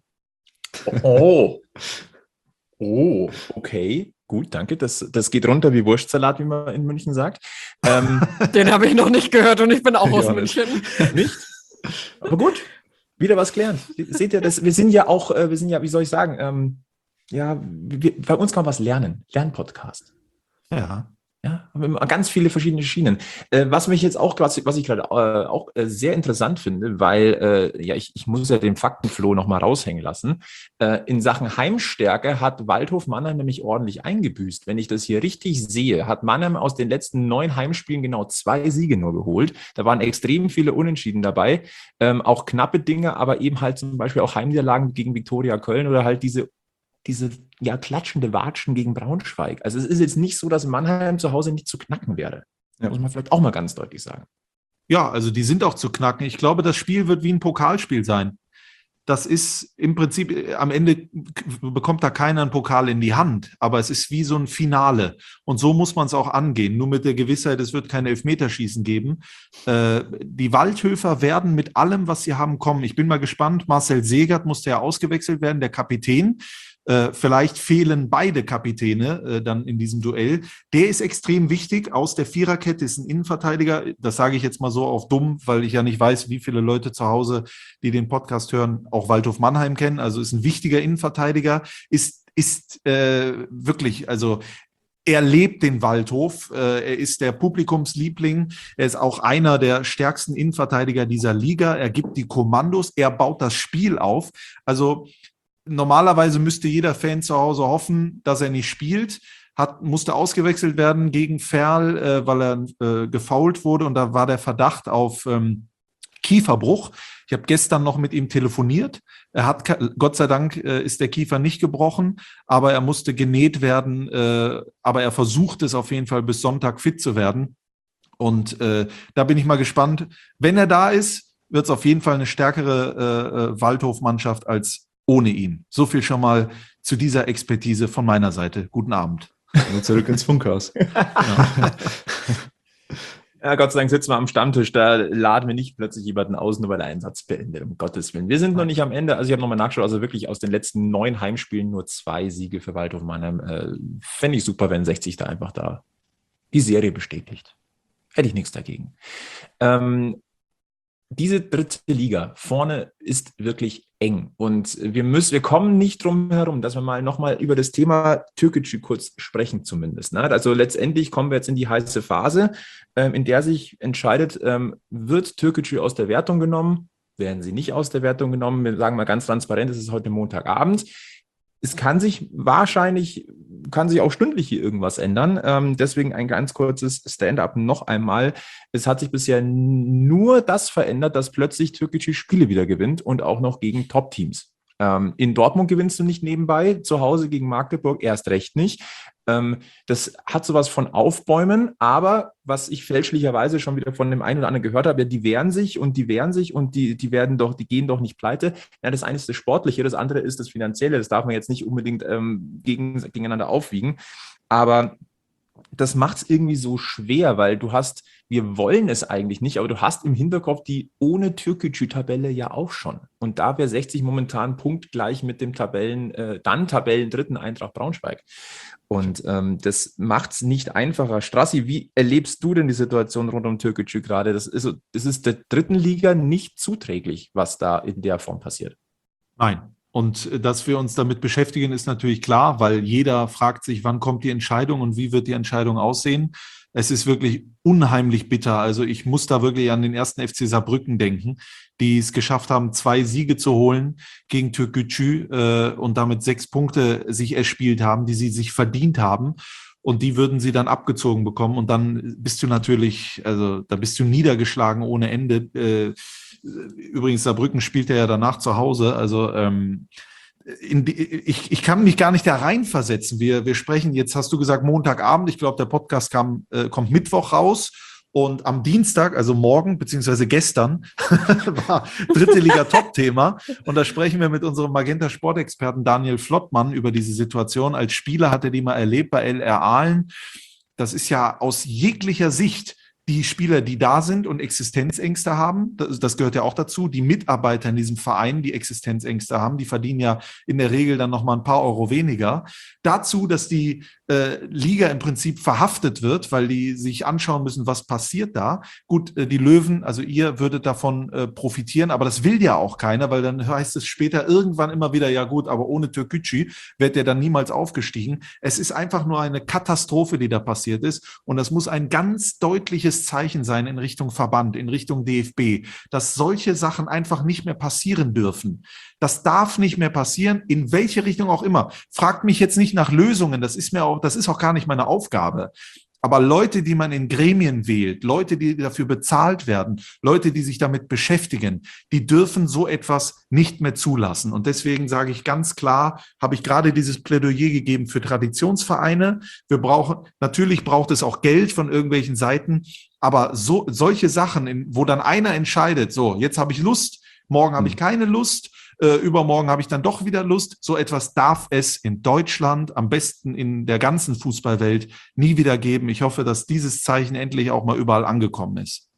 Oh. Oh, okay. Gut, danke. Das, das geht runter wie Wurstsalat, wie man in München sagt. Ähm, Den habe ich noch nicht gehört und ich bin auch aus Ja, München. nicht? Aber gut, wieder was gelernt. Seht ihr, das, wir sind ja auch, äh, wir sind ja, wie soll ich sagen, ähm, ja, wir, bei uns kann man was lernen. Lernpodcast. Ja. Ja, haben wir ganz viele verschiedene Schienen. Äh, was mich jetzt auch, was, was ich gerade äh, auch äh, sehr interessant finde, weil äh, ja, ich, ich muss ja den Faktenfloh nochmal raushängen lassen. Äh, in Sachen Heimstärke hat Waldhof Mannheim nämlich ordentlich eingebüßt. Wenn ich das hier richtig sehe, hat Mannheim aus den letzten neun Heimspielen genau zwei Siege nur geholt. Da waren extrem viele Unentschieden dabei, ähm, auch knappe Dinge, aber eben halt zum Beispiel auch Heimniederlagen gegen Viktoria Köln oder halt diese diese ja klatschende Watschen gegen Braunschweig. Also es ist jetzt nicht so, dass Mannheim zu Hause nicht zu knacken wäre. Ja, muss man vielleicht auch mal ganz deutlich sagen. Ja, also die sind auch zu knacken. Ich glaube, das Spiel wird wie ein Pokalspiel sein. Das ist im Prinzip, äh, am Ende bekommt da keiner einen Pokal in die Hand, aber es ist wie so ein Finale. Und so muss man es auch angehen, nur mit der Gewissheit, es wird keine Elfmeterschießen geben. Äh, die Waldhöfer werden mit allem, was sie haben, kommen. Ich bin mal gespannt, Marcel Segert musste ja ausgewechselt werden, der Kapitän. Äh, vielleicht fehlen beide Kapitäne äh, dann in diesem Duell. Der ist extrem wichtig. Aus der Viererkette ist ein Innenverteidiger. Das sage ich jetzt mal so auf dumm, weil ich ja nicht weiß, wie viele Leute zu Hause, die den Podcast hören, auch Waldhof Mannheim kennen. Also ist ein wichtiger Innenverteidiger. Ist, ist äh, wirklich, also er lebt den Waldhof. Äh, er ist der Publikumsliebling. Er ist auch einer der stärksten Innenverteidiger dieser Liga. Er gibt die Kommandos. Er baut das Spiel auf. Also normalerweise müsste jeder Fan zu Hause hoffen, dass er nicht spielt. Hat, musste ausgewechselt werden gegen Ferl, äh, weil er äh, gefoult wurde. Und da war der Verdacht auf ähm, Kieferbruch. Ich habe gestern noch mit ihm telefoniert. Er hat, Gott sei Dank, äh, ist der Kiefer nicht gebrochen, aber er musste genäht werden. Äh, aber er versucht es auf jeden Fall bis Sonntag fit zu werden. Und äh, da bin ich mal gespannt. Wenn er da ist, wird es auf jeden Fall eine stärkere äh, Waldhof-Mannschaft als ohne ihn. So viel schon mal zu dieser Expertise von meiner Seite. Guten Abend. Und zurück ins Funkhaus. Ja. Ja, Gott sei Dank sitzen wir am Stammtisch, da laden wir nicht plötzlich jemanden aus, nur weil der Einsatz beendet, um Gottes Willen. Wir sind noch nicht am Ende, also ich habe nochmal nachgeschaut, also wirklich aus den letzten neun Heimspielen nur zwei Siege für Waldhof Mannheim. Äh, Fände ich super, wenn sechzig da einfach da die Serie bestätigt. Hätte ich nichts dagegen. Ähm, Diese dritte Liga vorne ist wirklich eng und wir müssen, wir kommen nicht drum herum, dass wir mal nochmal über das Thema Türkgücü kurz sprechen zumindest. Ne? Also letztendlich kommen wir jetzt in die heiße Phase, ähm, in der sich entscheidet, ähm, wird Türkgücü aus der Wertung genommen, werden sie nicht aus der Wertung genommen. Wir sagen mal ganz transparent, es ist heute Montagabend. Es kann sich wahrscheinlich, kann sich auch stündlich hier irgendwas ändern. Ähm, deswegen ein ganz kurzes Stand-up noch einmal. Es hat sich bisher nur das verändert, dass plötzlich Türkgücü Spiele wieder gewinnt und auch noch gegen Top-Teams. Ähm, in Dortmund gewinnst du nicht nebenbei, zu Hause gegen Magdeburg erst recht nicht. Ähm, das hat sowas von Aufbäumen, aber was ich fälschlicherweise schon wieder von dem einen oder anderen gehört habe, ja, die wehren sich und die wehren sich und die, die werden doch, die gehen doch nicht pleite. Ja, das eine ist das Sportliche, das andere ist das Finanzielle. Das darf man jetzt nicht unbedingt ähm, gegen, gegeneinander aufwiegen. Aber das macht es irgendwie so schwer, weil du hast, wir wollen es eigentlich nicht, aber du hast im Hinterkopf die ohne Türkgücü-Tabelle ja auch schon. Und da wäre sechzig momentan punktgleich mit dem Tabellen, äh, dann Tabellendritten Eintracht Braunschweig. Und ähm, das macht es nicht einfacher. Strassi, wie erlebst du denn die Situation rund um Türkgücü gerade? Das ist, das ist der dritten Liga nicht zuträglich, was da in der Form passiert. Nein. Und dass wir uns damit beschäftigen, ist natürlich klar, weil jeder fragt sich, wann kommt die Entscheidung und wie wird die Entscheidung aussehen. Es ist wirklich unheimlich bitter. Also ich muss da wirklich an den ersten F C Saarbrücken denken, die es geschafft haben, zwei Siege zu holen gegen Türkgücü äh, und damit sechs Punkte sich erspielt haben, die sie sich verdient haben. Und die würden sie dann abgezogen bekommen. Und dann bist du natürlich, also da bist du niedergeschlagen ohne Ende. Äh, übrigens, Saarbrücken spielt ja danach zu Hause. Also ähm, in die, ich, ich kann mich gar nicht da reinversetzen. Wir, wir sprechen, jetzt hast du gesagt Montagabend, ich glaube, der Podcast kam, äh, kommt Mittwoch raus. Und am Dienstag, also morgen, beziehungsweise gestern, war dritte Liga Top-Thema. Und da sprechen wir mit unserem Magenta-Sportexperten Daniel Flottmann über diese Situation. Als Spieler hat er die mal erlebt bei L R Ahlen. Das ist ja aus jeglicher Sicht die Spieler, die da sind und Existenzängste haben, das, das gehört ja auch dazu, die Mitarbeiter in diesem Verein, die Existenzängste haben, die verdienen ja in der Regel dann nochmal ein paar Euro weniger. Dazu, dass die äh, Liga im Prinzip verhaftet wird, weil die sich anschauen müssen, was passiert da. Gut, äh, die Löwen, also ihr würdet davon äh, profitieren, aber das will ja auch keiner, weil dann heißt es später irgendwann immer wieder, ja gut, aber ohne Türkgücü wird der dann niemals aufgestiegen. Es ist einfach nur eine Katastrophe, die da passiert ist, und das muss ein ganz deutliches Zeichen sein in Richtung Verband, in Richtung D F B, dass solche Sachen einfach nicht mehr passieren dürfen. Das darf nicht mehr passieren, in welche Richtung auch immer. Fragt mich jetzt nicht nach Lösungen, das ist mir auch, das ist auch gar nicht meine Aufgabe. Aber Leute, die man in Gremien wählt, Leute, die dafür bezahlt werden, Leute, die sich damit beschäftigen, die dürfen so etwas nicht mehr zulassen. Und deswegen sage ich ganz klar, habe ich gerade dieses Plädoyer gegeben für Traditionsvereine. Wir brauchen, natürlich braucht es auch Geld von irgendwelchen Seiten, aber so, solche Sachen, in, wo dann einer entscheidet, so, jetzt habe ich Lust, morgen habe ich keine Lust, äh, übermorgen habe ich dann doch wieder Lust. So etwas darf es in Deutschland, am besten in der ganzen Fußballwelt, nie wieder geben. Ich hoffe, dass dieses Zeichen endlich auch mal überall angekommen ist.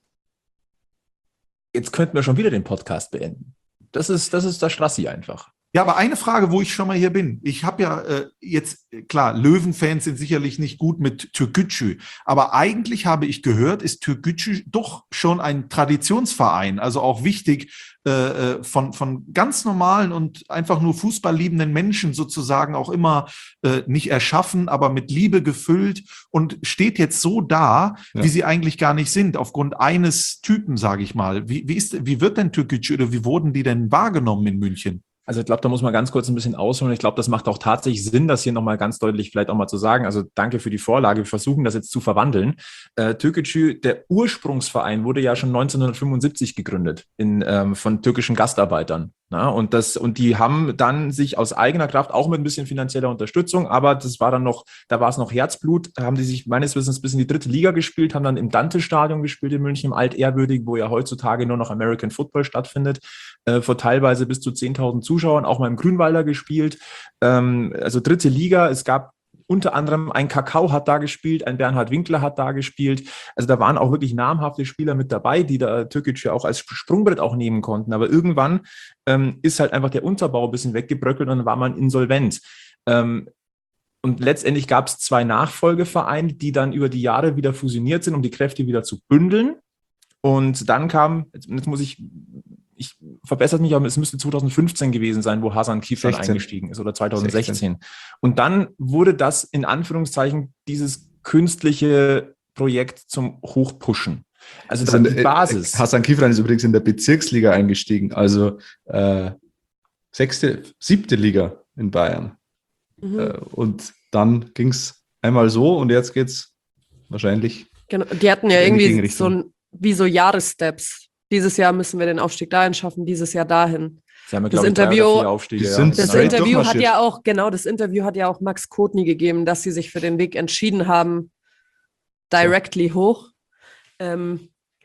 Jetzt könnten wir schon wieder den Podcast beenden. Das ist, das ist der Strassi einfach. Ja, aber eine Frage, wo ich schon mal hier bin. Ich habe ja äh, jetzt, klar, Löwenfans sind sicherlich nicht gut mit Türkgücü, aber eigentlich habe ich gehört, ist Türkgücü doch schon ein Traditionsverein, also auch wichtig äh, von, von ganz normalen und einfach nur fußballliebenden Menschen sozusagen auch immer äh, nicht erschaffen, aber mit Liebe gefüllt und steht jetzt so da, ja, wie sie eigentlich gar nicht sind, aufgrund eines Typen, sage ich mal. Wie, wie, ist, wie wird denn Türkgücü oder wie wurden die denn wahrgenommen in München? Also ich glaube, da muss man ganz kurz ein bisschen ausholen. Ich glaube, das macht auch tatsächlich Sinn, das hier nochmal ganz deutlich vielleicht auch mal zu sagen. Also danke für die Vorlage. Wir versuchen das jetzt zu verwandeln. Äh, Türkgücü, der Ursprungsverein, wurde ja schon neunzehnhundertfünfundsiebzig gegründet in, ähm, von türkischen Gastarbeitern. Na, und das, und die haben dann sich aus eigener Kraft, auch mit ein bisschen finanzieller Unterstützung, aber das war dann noch, da war es noch Herzblut, haben die sich meines Wissens bis in die dritte Liga gespielt, haben dann im Dante-Stadion gespielt in München, im Altehrwürdigen, wo ja heutzutage nur noch American Football stattfindet, äh, vor teilweise bis zu zehntausend Zuschauern, auch mal im Grünwalder gespielt. Ähm, also dritte Liga, es gab unter anderem ein Kakao hat da gespielt, ein Bernhard Winkler hat da gespielt. Also da waren auch wirklich namhafte Spieler mit dabei, die da Türkgücü auch als Sprungbrett auch nehmen konnten. Aber irgendwann ähm, ist halt einfach der Unterbau ein bisschen weggebröckelt und dann war man insolvent. Ähm, und letztendlich gab es zwei Nachfolgevereine, die dann über die Jahre wieder fusioniert sind, um die Kräfte wieder zu bündeln. Und dann kam, jetzt, jetzt muss ich... Ich verbessert mich, aber es müsste zweitausendfünfzehn gewesen sein, wo Hasan Kifran eingestiegen ist, oder zweitausendsechzehn. sechzehn. Und dann wurde das in Anführungszeichen dieses künstliche Projekt zum Hochpushen. Also, also die Basis. Hasan Kifran ist übrigens in der Bezirksliga eingestiegen, also äh, sechste, siebte Liga in Bayern. Mhm. Äh, und dann ging es einmal so und jetzt geht es wahrscheinlich. Genau, die hatten ja irgendwie so ein, wie so Jahressteps. Dieses Jahr müssen wir den Aufstieg dahin schaffen, dieses Jahr dahin. Sie haben, das ich, Interview, drei oder vier Aufstiege, das, ja. das Interview hat ja auch, genau, das Interview hat ja auch Max Kotny gegeben, dass sie sich für den Weg entschieden haben, directly ja. hoch. Ähm,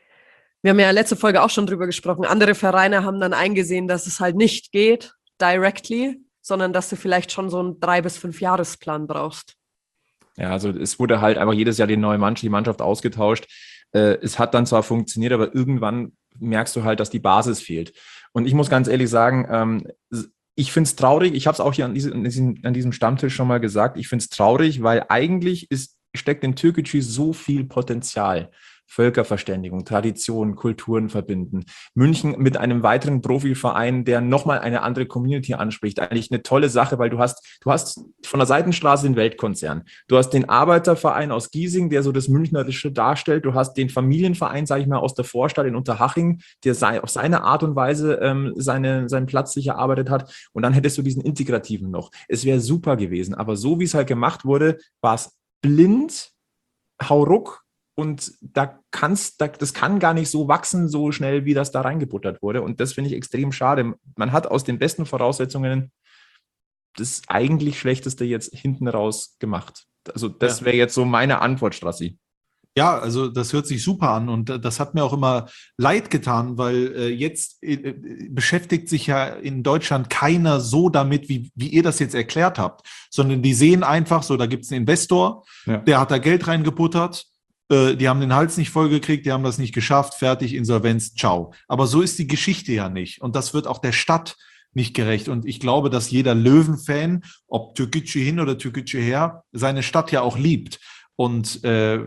wir haben ja letzte Folge auch schon drüber gesprochen. Andere Vereine haben dann eingesehen, dass es halt nicht geht, directly, sondern dass du vielleicht schon so einen drei- bis fünf Jahresplan brauchst. Ja, also es wurde halt einfach jedes Jahr die neue Mannschaft, die Mannschaft ausgetauscht. Äh, es hat dann zwar funktioniert, aber irgendwann merkst du halt, dass die Basis fehlt. Und ich muss ganz ehrlich sagen, ähm, ich finde es traurig, ich habe es auch hier an diesem, an diesem Stammtisch schon mal gesagt, ich finde es traurig, weil eigentlich ist, steckt in Türkgücü so viel Potenzial. Völkerverständigung, Tradition, Kulturen verbinden. München mit einem weiteren Profiverein, der nochmal eine andere Community anspricht. Eigentlich eine tolle Sache, weil du hast, du hast von der Seitenstraße den Weltkonzern. Du hast den Arbeiterverein aus Giesing, der so das Münchnerische darstellt. Du hast den Familienverein, sage ich mal, aus der Vorstadt in Unterhaching, der sei, auf seine Art und Weise ähm, seine, seinen Platz sich erarbeitet hat. Und dann hättest du diesen Integrativen noch. Es wäre super gewesen. Aber so, wie es halt gemacht wurde, war es blind, hauruck. Und da kann's, da, das kann gar nicht so wachsen, so schnell, wie das da reingebuttert wurde. Und das finde ich extrem schade. Man hat aus den besten Voraussetzungen das eigentlich Schlechteste jetzt hinten raus gemacht. Also das Ja. wäre jetzt so meine Antwort, Strassi. Ja, also das hört sich super an und äh, das hat mir auch immer leid getan, weil äh, jetzt äh, beschäftigt sich ja in Deutschland keiner so damit, wie, wie ihr das jetzt erklärt habt, sondern die sehen einfach so, da gibt es einen Investor, Ja. der hat da Geld reingebuttert, äh, die haben den Hals nicht vollgekriegt, die haben das nicht geschafft, fertig, Insolvenz, ciao. Aber so ist die Geschichte ja nicht und das wird auch der Stadt nicht gerecht. Und ich glaube, dass jeder Löwen-Fan, ob Türkgücü hin oder Türkgücü her, seine Stadt ja auch liebt. Und äh,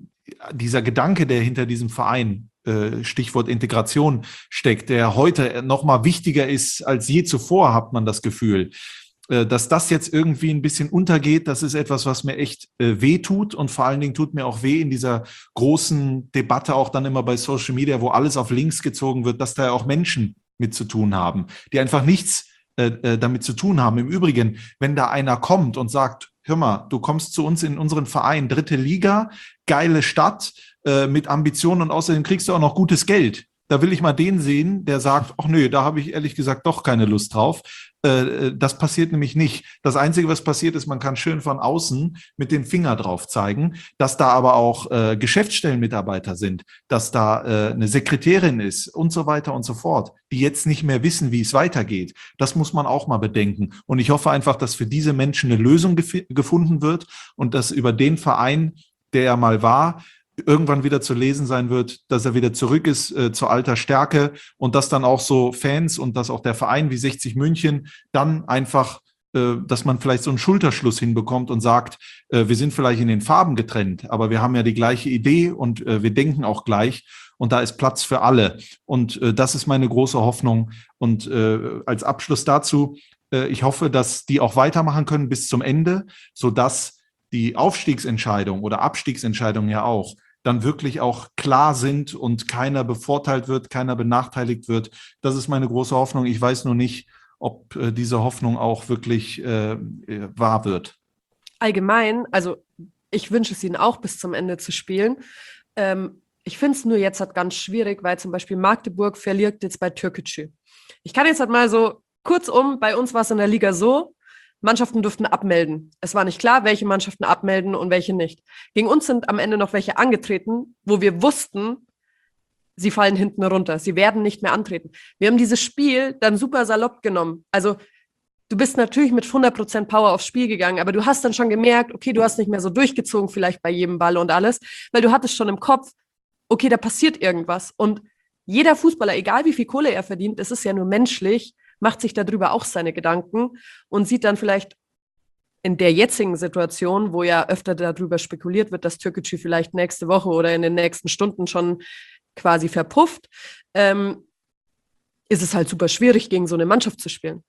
dieser Gedanke, der hinter diesem Verein, äh, Stichwort Integration, steckt, der heute noch mal wichtiger ist als je zuvor, hat man das Gefühl. Äh, dass das jetzt irgendwie ein bisschen untergeht, das ist etwas, was mir echt äh, weh tut. Und vor allen Dingen tut mir auch weh in dieser großen Debatte, auch dann immer bei Social Media, wo alles auf links gezogen wird, dass da ja auch Menschen mit zu tun haben, die einfach nichts äh, damit zu tun haben. Im Übrigen, wenn da einer kommt und sagt, hör mal, du kommst zu uns in unseren Verein, dritte Liga, geile Stadt, äh, mit Ambitionen und außerdem kriegst du auch noch gutes Geld. Da will ich mal den sehen, der sagt, ach nö, da habe ich ehrlich gesagt doch keine Lust drauf. Äh, das passiert nämlich nicht. Das Einzige, was passiert ist, man kann schön von außen mit dem Finger drauf zeigen, dass da aber auch äh, Geschäftsstellenmitarbeiter sind, dass da äh, eine Sekretärin ist und so weiter und so fort, die jetzt nicht mehr wissen, wie es weitergeht. Das muss man auch mal bedenken. Und ich hoffe einfach, dass für diese Menschen eine Lösung gef- gefunden wird und dass über den Verein, der ja mal war, irgendwann wieder zu lesen sein wird, dass er wieder zurück ist äh, zu alter Stärke und dass dann auch so Fans und dass auch der Verein wie sechzig München dann einfach, äh, dass man vielleicht so einen Schulterschluss hinbekommt und sagt, äh, wir sind vielleicht in den Farben getrennt, aber wir haben ja die gleiche Idee und äh, wir denken auch gleich und da ist Platz für alle. Und äh, das ist meine große Hoffnung. Und äh, als Abschluss dazu, äh, ich hoffe, dass die auch weitermachen können bis zum Ende, sodass die Aufstiegsentscheidung oder Abstiegsentscheidung ja auch dann wirklich auch klar sind und keiner bevorteilt wird, keiner benachteiligt wird. Das ist meine große Hoffnung. Ich weiß nur nicht, ob äh, diese Hoffnung auch wirklich äh, wahr wird. Allgemein, also ich wünsche es ihnen auch bis zum Ende zu spielen. Ähm, ich finde es nur jetzt halt ganz schwierig, weil zum Beispiel Magdeburg verliert jetzt bei Türkgücü. Ich kann jetzt halt mal so kurzum, bei uns war es in der Liga so, Mannschaften durften abmelden. Es war nicht klar, welche Mannschaften abmelden und welche nicht. Gegen uns sind am Ende noch welche angetreten, wo wir wussten, sie fallen hinten runter. Sie werden nicht mehr antreten. Wir haben dieses Spiel dann super salopp genommen. Also du bist natürlich mit hundert Prozent Power aufs Spiel gegangen, aber du hast dann schon gemerkt, okay, du hast nicht mehr so durchgezogen vielleicht bei jedem Ball und alles, weil du hattest schon im Kopf, okay, da passiert irgendwas. Und jeder Fußballer, egal wie viel Kohle er verdient, es ist ja nur menschlich, macht sich darüber auch seine Gedanken und sieht dann vielleicht in der jetzigen Situation, wo ja öfter darüber spekuliert wird, dass Türkgücü vielleicht nächste Woche oder in den nächsten Stunden schon quasi verpufft, ähm, ist es halt super schwierig, gegen so eine Mannschaft zu spielen.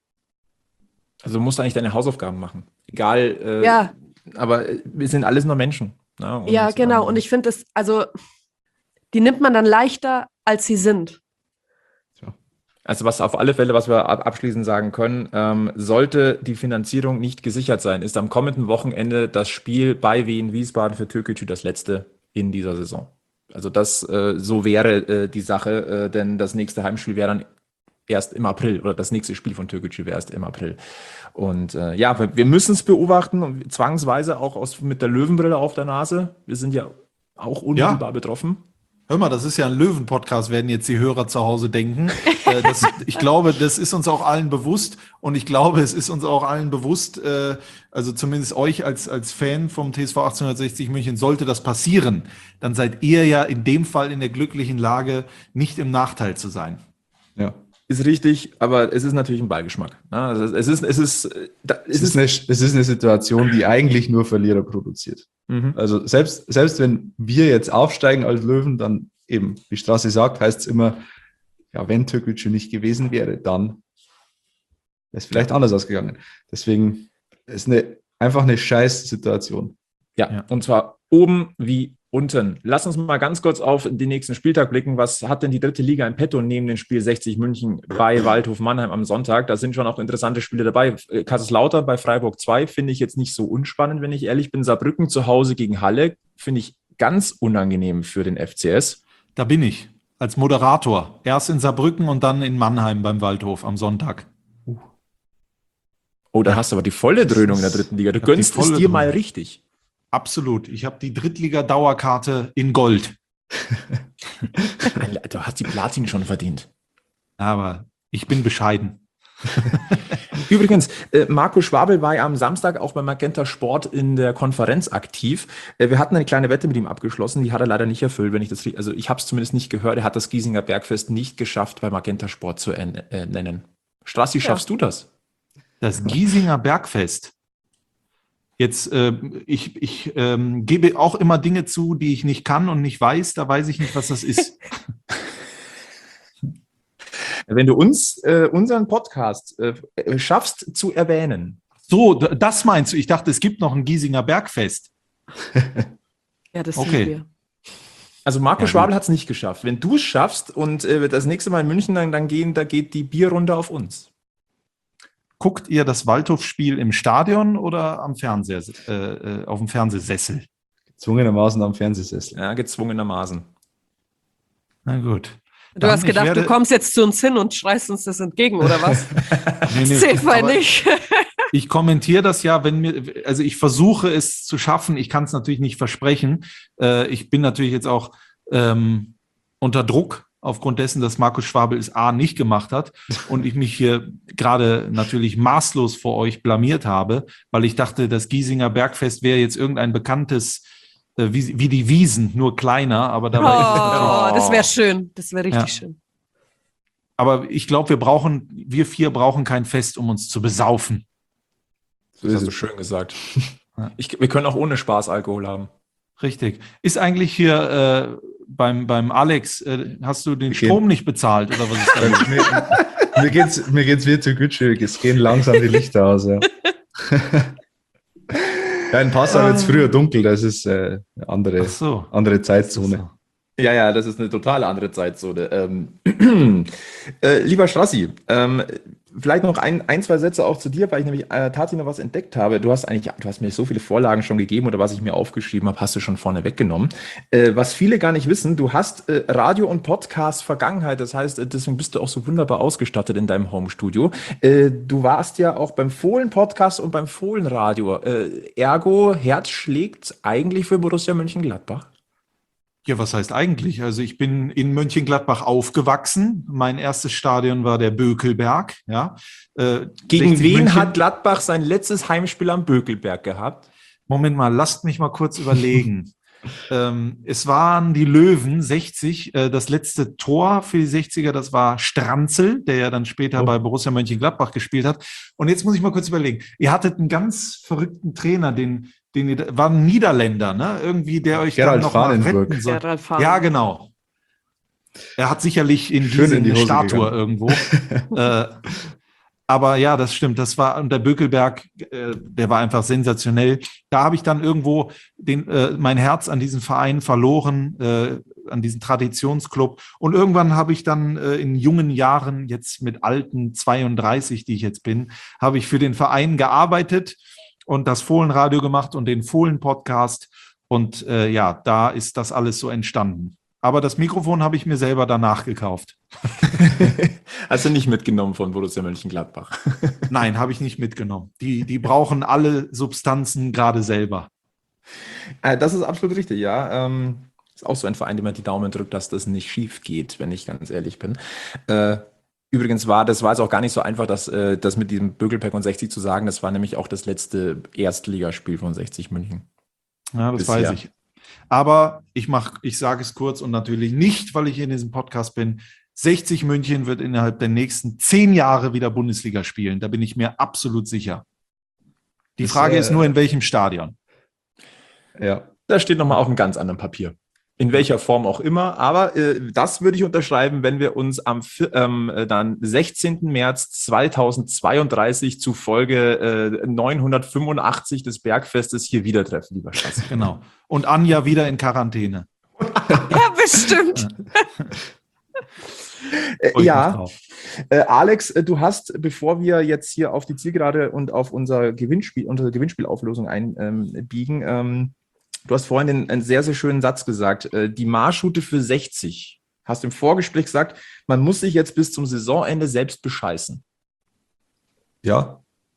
Also du musst eigentlich deine Hausaufgaben machen. Egal, äh, Ja. aber wir sind alles nur Menschen. Ne? Und, Ja, genau. ähm, Und ich finde es, also die nimmt man dann leichter, als sie sind. Also was auf alle Fälle, was wir ab- abschließend sagen können, ähm, sollte die Finanzierung nicht gesichert sein, ist am kommenden Wochenende das Spiel bei Wien Wiesbaden für Türkgücü das letzte in dieser Saison. Also das, äh, so wäre äh, die Sache, äh, denn das nächste Heimspiel wäre dann erst im April oder das nächste Spiel von Türkgücü wäre erst im April. Und äh, ja, wir, wir müssen es beobachten und zwangsweise auch aus, mit der Löwenbrille auf der Nase. Wir sind ja auch unmittelbar Ja. betroffen. Hör mal, das ist ja ein Löwen-Podcast, werden jetzt die Hörer zu Hause denken. äh, das, ich glaube, das ist uns auch allen bewusst und ich glaube, es ist uns auch allen bewusst, äh, also zumindest euch als, als Fan vom T S V achtzehnhundertsechzig München, sollte das passieren, dann seid ihr ja in dem Fall in der glücklichen Lage, nicht im Nachteil zu sein. Ja. Ist richtig, aber es ist natürlich ein Beigeschmack. Ne? Also es ist, es ist, äh, da- Es es ist, eine, es ist eine Situation, die eigentlich nur Verlierer produziert. Mhm. Also selbst, selbst wenn wir jetzt aufsteigen als Löwen, dann eben, wie Straße sagt, heißt es immer, ja, wenn Türkgücü nicht gewesen wäre, dann wäre es vielleicht anders ausgegangen. Deswegen ist eine, einfach eine scheiß Situation. Ja, Ja. und zwar oben wie unten. Lass uns mal ganz kurz auf den nächsten Spieltag blicken. Was hat denn die dritte Liga in petto neben dem Spiel sechzig München bei Waldhof Mannheim am Sonntag? Da sind schon auch interessante Spiele dabei. Kaiserslautern bei Freiburg zwei finde ich jetzt nicht so unspannend, wenn ich ehrlich bin. Saarbrücken zu Hause gegen Halle finde ich ganz unangenehm für den F C S. Da bin ich, als Moderator. Erst in Saarbrücken und dann in Mannheim beim Waldhof am Sonntag. Oh, da hast du aber die volle Dröhnung in der dritten Liga. Du Ich hab die gönnst es volle dir mal Dröhnung. richtig. Absolut. Ich habe die Drittliga-Dauerkarte in Gold. Du hast die Platin schon verdient. Aber ich bin bescheiden. Übrigens, äh, Marco Schwabel war ja am Samstag auch bei Magenta Sport in der Konferenz aktiv. Äh, wir hatten eine kleine Wette mit ihm abgeschlossen, die hat er leider nicht erfüllt, wenn ich das, also ich habe es zumindest nicht gehört. Er hat das Giesinger Bergfest nicht geschafft, bei Magenta Sport zu äh, äh, nennen. Strassi, Ja. schaffst du das? Das Giesinger Bergfest. Jetzt, äh, ich, ich ähm, gebe auch immer Dinge zu, die ich nicht kann und nicht weiß. Da weiß ich nicht, was das ist. Wenn du uns äh, unseren Podcast äh, schaffst zu erwähnen. So, d- das meinst du? Ich dachte, es gibt noch ein Giesinger Bergfest. Ja, das Okay. lieben wir. Also Marco Ja, Schwabel gut. hat es nicht geschafft. Wenn du es schaffst und äh, das nächste Mal in München, dann, dann gehen, da geht die Bierrunde auf uns. Guckt ihr das Waldhof-Spiel im Stadion oder am Fernseher, äh, äh, auf dem Fernsehsessel? Gezwungenermaßen am Fernsehsessel. Ja, gezwungenermaßen. Na gut. Du Dann, hast ich gedacht, werde- du kommst jetzt zu uns hin und schreist uns das entgegen, oder was? Nee, nee, Zählt mal aber nicht. Ich kommentiere das ja, wenn mir, also ich versuche es zu schaffen. Ich kann es natürlich nicht versprechen. Äh, ich bin natürlich jetzt auch ähm, unter Druck aufgrund dessen, dass Markus Schwabel es A nicht gemacht hat und ich mich hier gerade natürlich maßlos vor euch blamiert habe, weil ich dachte, das Giesinger Bergfest wäre jetzt irgendein bekanntes, äh, wie, wie die Wiesen, nur kleiner, aber da war Oh, das wäre schön. Das wäre richtig Ja. schön. aber ich glaube, wir brauchen, wir vier brauchen kein Fest, um uns zu besaufen. So Das ist hast du es. schön gesagt. Ja. Ich, wir können auch ohne Spaß Alkohol haben. Richtig. Ist eigentlich hier äh, beim, beim Alex, äh, hast du den Okay. Strom nicht bezahlt oder was ist da los? mir, mir geht's mir geht's wie zu Gütschig. Es gehen langsam die Lichter aus. Ja, ja in Passau wird es früher dunkel. Das ist äh, eine andere, Ach so. andere Zeitzone. Ja, ja, das ist eine total andere Zeitzone. Ähm, äh, lieber Strassi, ähm, vielleicht noch ein, ein, zwei Sätze auch zu dir, weil ich nämlich äh, tatsächlich noch was entdeckt habe. Du hast eigentlich, du hast mir so viele Vorlagen schon gegeben oder was ich mir aufgeschrieben habe, hast du schon vorne weggenommen. Äh, was viele gar nicht wissen, du hast äh, Radio- und Podcast-Vergangenheit. Das heißt, äh, deswegen bist du auch so wunderbar ausgestattet in deinem Homestudio. Äh, du warst ja auch beim Fohlen-Podcast und beim Fohlen-Radio. Äh, ergo, Herz schlägt eigentlich für Borussia Mönchengladbach. Ja, was heißt eigentlich? Also ich bin in Mönchengladbach aufgewachsen. Mein erstes Stadion war der Bökelberg. Ja. Äh, Gegen sechzig wen München- hat Gladbach sein letztes Heimspiel am Bökelberg gehabt? Moment mal, lasst mich mal kurz überlegen. ähm, es waren die Löwen, sechzig. Äh, das letzte Tor für die sechziger, das war Stranzel, der ja dann später Oh. bei Borussia Mönchengladbach gespielt hat. Und jetzt muss ich mal kurz überlegen. Ihr hattet einen ganz verrückten Trainer, den, den ihr, war ein Niederländer, ne? Irgendwie, der euch Gerald dann noch mal Vanenburg. retten soll. Gerald Fahnen. Ja, genau. Er hat sicherlich in Schön Gießen in die eine Hose Statue gegangen. irgendwo. äh, aber ja, das stimmt. Das war, und der Bökelberg, äh, der war einfach sensationell. Da habe ich dann irgendwo den, äh, mein Herz an diesen Verein verloren, äh, an diesen Traditionsclub. Und irgendwann habe ich dann äh, in jungen Jahren, jetzt mit alten zweiunddreißig, die ich jetzt bin, habe ich für den Verein gearbeitet und das Fohlenradio gemacht und den Fohlen-Podcast. Und äh, ja, da ist das alles so entstanden. Aber das Mikrofon habe ich mir selber danach gekauft. Hast du nicht mitgenommen von Borussia Mönchengladbach? Nein, habe ich nicht mitgenommen. Die, die brauchen alle Substanzen gerade selber. Äh, das ist absolut richtig, ja. Ähm, ist auch so ein Verein, dem man die Daumen drückt, dass das nicht schief geht, wenn ich ganz ehrlich bin. Äh, übrigens war das war es auch gar nicht so einfach, das, äh, das mit diesem Bökelberg und sechzig zu sagen. Das war nämlich auch das letzte Erstligaspiel von sechzig München. Ja, das Bisher. weiß ich. Aber ich mach, ich sage es kurz und natürlich nicht, weil ich hier in diesem Podcast bin. sechzig München wird innerhalb der nächsten zehn Jahre wieder Bundesliga spielen. Da bin ich mir absolut sicher. Die Das, Frage äh, ist nur, in welchem Stadion. Ja. Das steht nochmal auf einem ganz anderen Papier. In welcher Form auch immer. Aber äh, das würde ich unterschreiben, wenn wir uns am vi- ähm, äh, dann sechzehnten März zweitausendzweiunddreißig zu Folge äh, neunhundertfünfundachtzig des Bergfestes hier wieder treffen, lieber Schatz. Genau. Und Anja wieder in Quarantäne. Ja, bestimmt. Äh, Freu ich mich ja, drauf. äh, Alex, äh, du hast, bevor wir jetzt hier auf die Zielgerade und auf unser Gewinnspiel, unsere Gewinnspielauflösung einbiegen, ähm, du hast vorhin den, einen sehr, sehr schönen Satz gesagt. Äh, die Marschroute für sechzig. Hast im Vorgespräch gesagt, man muss sich jetzt bis zum Saisonende selbst bescheißen. Ja,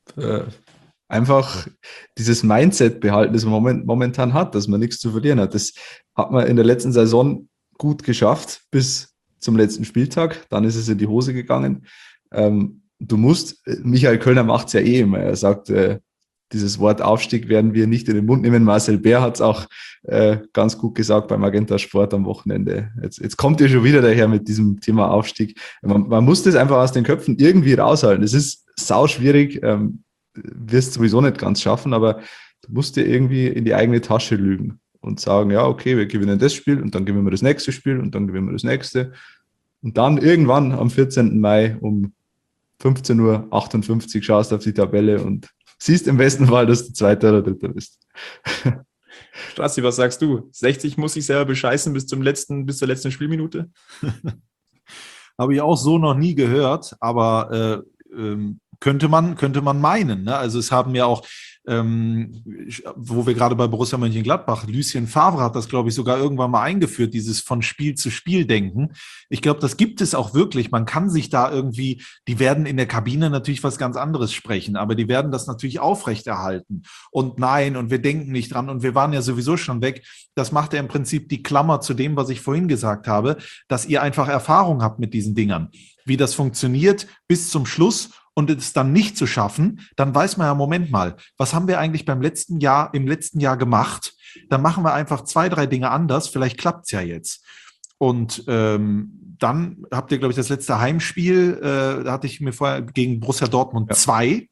äh, einfach dieses Mindset behalten, das man moment, momentan hat, dass man nichts zu verlieren hat. Das hat man in der letzten Saison gut geschafft bis zum letzten Spieltag. Dann ist es in die Hose gegangen. Ähm, du musst, Michael Kölner macht es ja eh immer. Er sagt, äh, dieses Wort Aufstieg werden wir nicht in den Mund nehmen. Marcel Bär hat es auch äh, ganz gut gesagt beim Magenta Sport am Wochenende. Jetzt, jetzt kommt ihr schon wieder daher mit diesem Thema Aufstieg. Man, man muss das einfach aus den Köpfen irgendwie raushalten. Es ist sau schwierig, ähm, wirst sowieso nicht ganz schaffen, aber du musst dir irgendwie in die eigene Tasche lügen und sagen, ja, okay, wir gewinnen das Spiel und dann gewinnen wir das nächste Spiel und dann gewinnen wir das nächste. Und dann irgendwann am vierzehnten Mai um fünfzehn Uhr achtundfünfzig schaust du auf die Tabelle und siehst im besten Fall, dass du Zweiter oder Dritter bist. Strassi, was sagst du? sechzig muss ich selber bescheißen bis zum letzten, bis zur letzten Spielminute? Habe ich auch so noch nie gehört, aber äh, ähm, könnte man, könnte man meinen. Ne? Also es haben ja auch, ähm, wo wir gerade bei Borussia Mönchengladbach, Lucien Favre hat das, glaube ich, sogar irgendwann mal eingeführt, dieses von Spiel zu Spiel denken. Ich glaube, das gibt es auch wirklich. Man kann sich da irgendwie, die werden in der Kabine natürlich was ganz anderes sprechen, aber die werden das natürlich aufrechterhalten. Und nein, und wir denken nicht dran und wir waren ja sowieso schon weg. Das macht ja im Prinzip die Klammer zu dem, was ich vorhin gesagt habe, dass ihr einfach Erfahrung habt mit diesen Dingern. Wie das funktioniert bis zum Schluss und es dann nicht zu schaffen, dann weiß man ja, Moment mal, was haben wir eigentlich beim letzten Jahr, im letzten Jahr gemacht? Dann machen wir einfach zwei, drei Dinge anders, vielleicht klappt es ja jetzt. Und ähm, dann habt ihr, glaube ich, das letzte Heimspiel, äh, da hatte ich mir vorher gegen Borussia Dortmund zwei. Ja.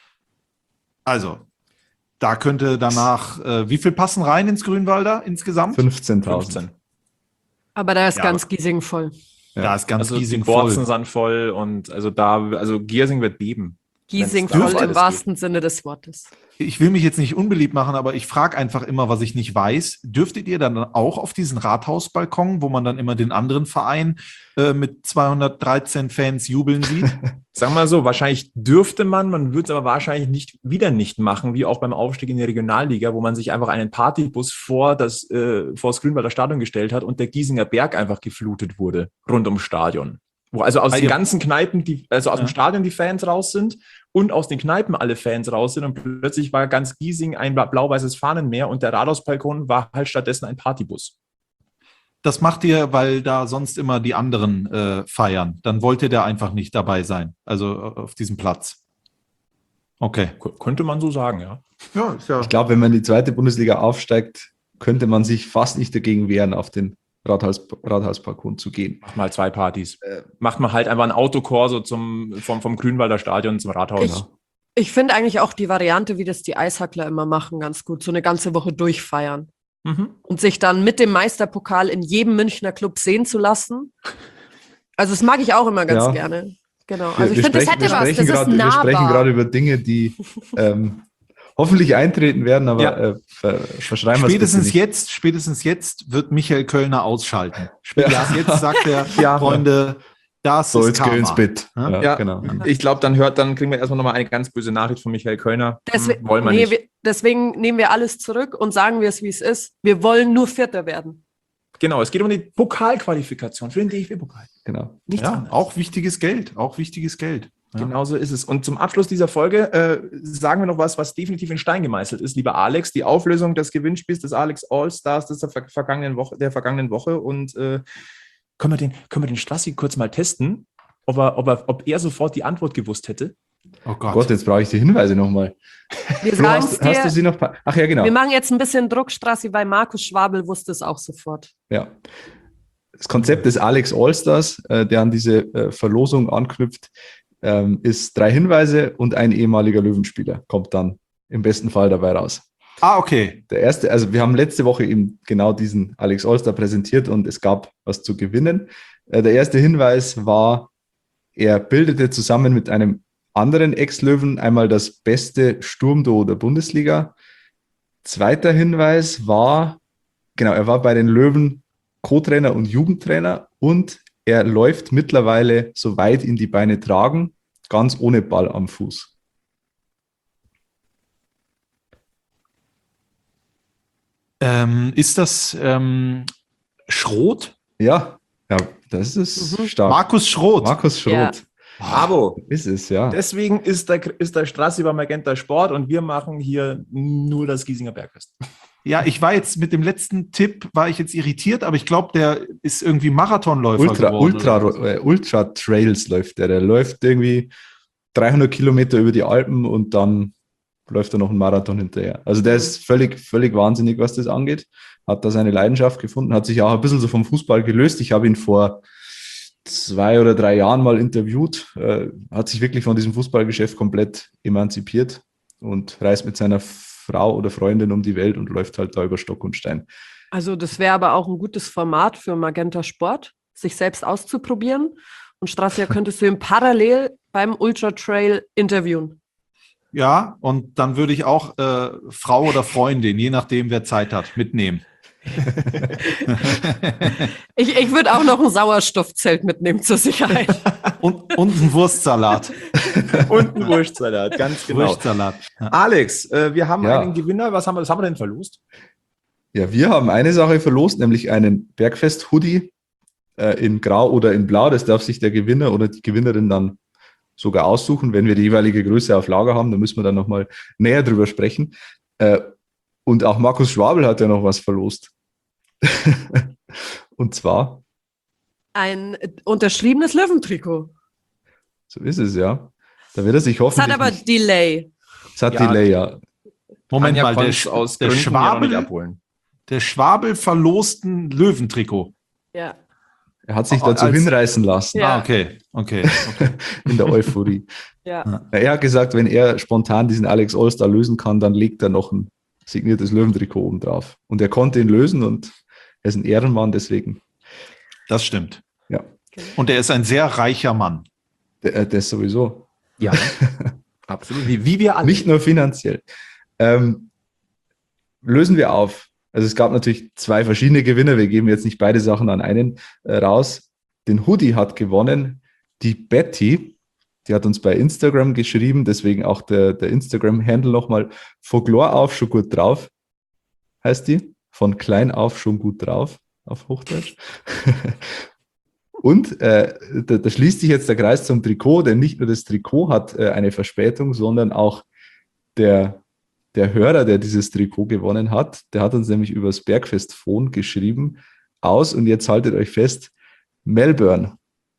Also, da könnte danach, äh, wie viel passen rein ins Grünwalder insgesamt? fünfzehntausend. Aber da ist Ja, ganz aber- Giesing voll. Ja, da ist ganz Also die Giesing Borzen voll. sind voll und also da, also Giersing wird beben. Giesing Wenn's da voll alles im wahrsten Sinne des Wortes. Ich will mich jetzt nicht unbeliebt machen, aber ich frage einfach immer, was ich nicht weiß. Dürftet ihr dann auch auf diesen Rathausbalkon, wo man dann immer den anderen Verein äh, mit zweihundertdreizehn Fans jubeln sieht? Sagen wir mal so, wahrscheinlich dürfte man, man würde es aber wahrscheinlich nicht wieder nicht machen, wie auch beim Aufstieg in die Regionalliga, wo man sich einfach einen Partybus vor das, äh, vor das Grünwalder Stadion gestellt hat und der Giesinger Berg einfach geflutet wurde, rund ums Stadion. Wo also aus Ah, den ihr- ganzen Kneipen, die, also aus Ja. dem Stadion die Fans raus sind und aus den Kneipen alle Fans raus sind und plötzlich war ganz Giesing ein bla- blau-weißes Fahnenmeer und der Rathausbalkon war halt stattdessen ein Partybus. Das macht ihr, weil da sonst immer die anderen äh, feiern. Dann wollt ihr da einfach nicht dabei sein, also äh, auf diesem Platz. Okay. K- könnte man so sagen, ja. Ja, ist ja. Ich glaube, wenn man in die zweite Bundesliga aufsteigt, könnte man sich fast nicht dagegen wehren, auf den Rathaus, Rathausbalkon zu gehen. Macht mal zwei Partys. Macht man halt einfach ein Autokorso zum, vom, vom Grünwalder Stadion zum Rathaus. Ich, ich finde eigentlich auch die Variante, wie das die Eishackler immer machen, ganz gut. So eine ganze Woche durchfeiern. Mhm. Und sich dann mit dem Meisterpokal in jedem Münchner Club sehen zu lassen. Also das mag ich auch immer ganz Ja. gerne. Genau. Wir, Also ich wir finde, das sprechen- hätte wir was. sprechen Das grad- ist Wir sprechen nahbar. gerade über Dinge, die ähm, hoffentlich eintreten werden, aber Ja. äh, ver verschreiben wir es Spätestens bitte nicht. jetzt, spätestens jetzt wird Michael Kölner ausschalten. Spätestens Ja. jetzt sagt er, Ja. Freunde, das So, ist jetzt geh ins Karma. Bett. Ja? Ja, Ja. genau. Ich glaube, dann hört, dann kriegen wir erstmal nochmal eine ganz böse Nachricht von Michael Kölner. Deswegen, Hm, wollen wir nee, nicht. wir, deswegen nehmen wir alles zurück und sagen wir es, wie es ist. Wir wollen nur Vierter werden. Genau, es geht um die Pokalqualifikation für den D F B-Pokal. genau. Nichts Ja, anderes. auch wichtiges Geld, auch wichtiges Geld. Ja. Genau so ist es. Und zum Abschluss dieser Folge äh, sagen wir noch was, was definitiv in Stein gemeißelt ist, lieber Alex. Die Auflösung des Gewinnspiels des Alex All-Stars des der ver- vergangenen Woche, der vergangenen Woche. Und äh, können wir den, können wir den Strassi kurz mal testen, ob er, ob er, ob er sofort die Antwort gewusst hätte? Oh Gott. Gott, jetzt brauche ich die Hinweise nochmal. Wir Flo, sagen es hast, hast du dir. sie noch? pa- Ach ja, genau. Wir machen jetzt ein bisschen Druckstraße, weil Markus Schwabel wusste es auch sofort. Ja. Das Konzept des Alex Allstars, äh, der an diese äh, Verlosung anknüpft, ähm, ist drei Hinweise und ein ehemaliger Löwenspieler kommt dann im besten Fall dabei raus. Ah, okay. Der erste, also wir haben letzte Woche eben genau diesen Alex Allstar präsentiert und es gab was zu gewinnen. Äh, der erste Hinweis war, er bildete zusammen mit einem anderen Ex-Löwen einmal das beste Sturmduo der Bundesliga. Zweiter Hinweis war, genau, er war bei den Löwen Co-Trainer und Jugendtrainer und er läuft mittlerweile so weit ihn die Beine tragen, ganz ohne Ball am Fuß. Ähm, ist das ähm, Schroth? Ja, ja, das ist Mhm. stark. Markus Schroth. Markus Schroth. Ja. Abo. Ist es, ja. Deswegen ist der, ist der Strassi bei Magenta Sport und wir machen hier nur das Giesinger Bergfest. Ja, ich war jetzt mit dem letzten Tipp, war ich jetzt irritiert, aber ich glaube, der ist irgendwie Marathonläufer Ultra, geworden. Ultra, äh, Ultra Trails läuft der. Der läuft irgendwie dreihundert Kilometer über die Alpen und dann läuft er noch einen Marathon hinterher. Also der ist völlig, völlig wahnsinnig, was das angeht. Hat da seine Leidenschaft gefunden, hat sich auch ein bisschen so vom Fußball gelöst. Ich habe ihn vor zwei oder drei Jahren mal interviewt, äh, hat sich wirklich von diesem Fußballgeschäft komplett emanzipiert und reist mit seiner Frau oder Freundin um die Welt und läuft halt da über Stock und Stein. Also das wäre aber auch ein gutes Format für Magenta Sport, sich selbst auszuprobieren. Und Strassi, könntest du ihn parallel beim Ultra Trail interviewen. Ja, und dann würde ich auch äh, Frau oder Freundin, je nachdem, wer Zeit hat, mitnehmen. ich ich würde auch noch ein Sauerstoffzelt mitnehmen zur Sicherheit. und, und einen Wurstsalat. Und einen Wurstsalat, ganz genau. Wurstsalat. Ja. Alex, äh, wir haben Ja. einen Gewinner. Was haben wir, was haben wir denn verlost? Ja, wir haben eine Sache verlost, nämlich einen Bergfest-Hoodie äh, in Grau oder in Blau. Das darf sich der Gewinner oder die Gewinnerin dann sogar aussuchen. Wenn wir die jeweilige Größe auf Lager haben, dann müssen wir dann nochmal näher drüber sprechen. Äh, und auch Markus Schwabel hat ja noch was verlost. Und zwar, Ein unterschriebenes Löwentrikot. so ist es ja, da wird er sich Es hoffentlich hat aber nicht, Delay. es hat Ja, Delay, ja. Moment Anja mal, der, konnt's Sch aus der, Gründen ja noch nicht Schwabel, abholen. der Schwabel verlosten Löwentrikot. Ja. Er hat sich Oh, dazu als- hinreißen lassen Ja. Ah, okay, okay. okay. in der Euphorie. Ja. Ja, er hat gesagt, wenn er spontan diesen Alex Allstar lösen kann, dann legt er noch ein signiertes Löwentrikot oben drauf. Und er konnte ihn lösen und er ist ein Ehrenmann, deswegen, Das stimmt. ja, Und er ist ein sehr reicher Mann. der, der ist sowieso. Ja, absolut. Wie, wie wir alle. Nicht nur finanziell. Ähm, lösen wir auf. Also es gab natürlich zwei verschiedene Gewinner. Wir geben jetzt nicht beide Sachen an einen äh, raus. Den Hoodie hat gewonnen die Betty. Die hat uns bei Instagram geschrieben, deswegen auch der, der Instagram-Handle nochmal. Folklore auf, schon gut drauf, heißt die. Von klein auf, schon gut drauf, auf Hochdeutsch. Und äh, da, da schließt sich jetzt der Kreis zum Trikot, denn nicht nur das Trikot hat äh, eine Verspätung, sondern auch der, der Hörer, der dieses Trikot gewonnen hat, der hat uns nämlich über das Bergfest-Phone geschrieben, aus, und jetzt haltet euch fest, Melbourne.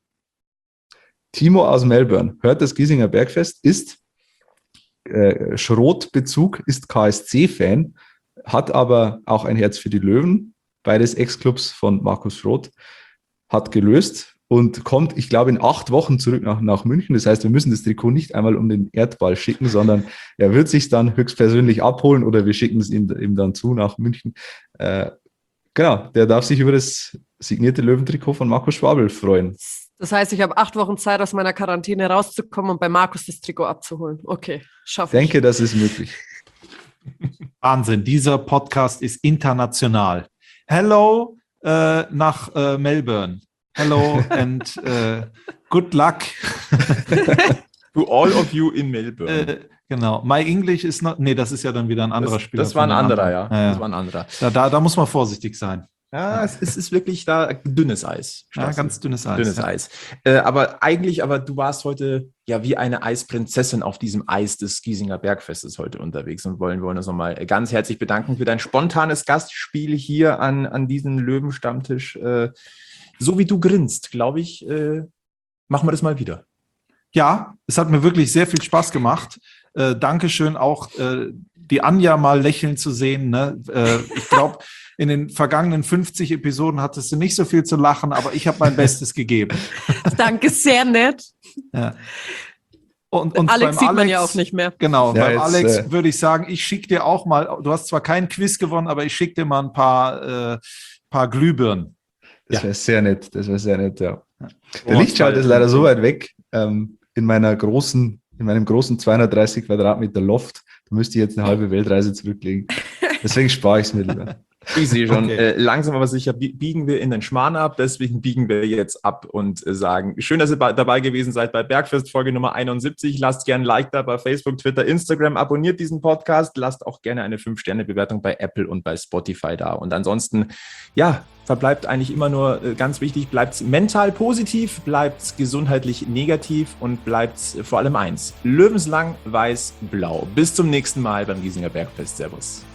Timo aus Melbourne hört das Giesinger Bergfest, ist äh, Schrotbezug, ist K S C-Fan, hat aber auch ein Herz für die Löwen, beides Ex-Clubs von Markus Schroth, hat gelöst und kommt, ich glaube, in acht Wochen zurück nach, nach München. Das heißt, wir müssen das Trikot nicht einmal um den Erdball schicken, sondern er wird sich dann höchstpersönlich abholen oder wir schicken es ihm, ihm dann zu nach München. Äh, genau, der darf sich über das signierte Löwentrikot von Markus Schwabel freuen. Das heißt, ich habe acht Wochen Zeit, aus meiner Quarantäne rauszukommen und bei Markus das Trikot abzuholen. Okay, Ich schaffe ich. denke, das ist möglich. Wahnsinn, dieser Podcast ist international. Hello äh, nach äh, Melbourne. Hello and äh, good luck. To all of you in Melbourne. Äh, genau. My English is not. Nee, das ist ja dann wieder ein anderer das, Spieler. das war ein von den anderer, ja. anderen. Ja, Das ja. war ein anderer. Da, da, da muss man vorsichtig sein. Ja, es ist, ist wirklich da dünnes Eis. Ja, Strassi. ganz dünnes Eis. Dünnes ja. Eis. Äh, aber eigentlich, aber du warst heute ja wie eine Eisprinzessin auf diesem Eis des Giesinger Bergfestes heute unterwegs und wollen, wollen uns nochmal ganz herzlich bedanken für dein spontanes Gastspiel hier an, an diesem Löwenstammtisch. Äh, so wie du grinst, glaube ich, äh, machen wir das mal wieder. Ja, es hat mir wirklich sehr viel Spaß gemacht. Äh, Dankeschön auch, äh, die Anja mal lächeln zu sehen. Ne? Äh, ich glaube, in den vergangenen fünfzig Episoden hattest du nicht so viel zu lachen, aber ich habe mein Bestes gegeben. Danke, sehr nett. Ja. Und, und Alex beim sieht man Alex, ja auch nicht mehr. Genau, Ja, beim jetzt, Alex äh, würde ich sagen, ich schicke dir auch mal, du hast zwar kein Quiz gewonnen, aber ich schicke dir mal ein paar, äh, paar Glühbirnen. Das Ja. wäre sehr nett, das wäre sehr nett, ja. Der Oh, Lichtschalter ist toll. leider so weit weg, ähm, in meiner großen, in meinem großen zweihundertdreißig Quadratmeter Loft, da müsste ich jetzt eine halbe Weltreise zurücklegen. Deswegen spare ich es mir lieber. Ich sehe schon, Okay. äh, langsam aber sicher bie- biegen wir in den Schmarrn ab, deswegen biegen wir jetzt ab und äh, sagen, schön, dass ihr ba- dabei gewesen seid bei Bergfest Folge Nummer einundsiebzig. Lasst gerne ein Like da bei Facebook, Twitter, Instagram, abonniert diesen Podcast, lasst auch gerne eine fünf Sterne Bewertung bei Apple und bei Spotify da. Und ansonsten, ja, verbleibt eigentlich immer nur äh, ganz wichtig, bleibt mental positiv, bleibt gesundheitlich negativ und bleibt vor allem eins, löwenslang weiß-blau. Bis zum nächsten Mal beim Giesinger Bergfest. Servus.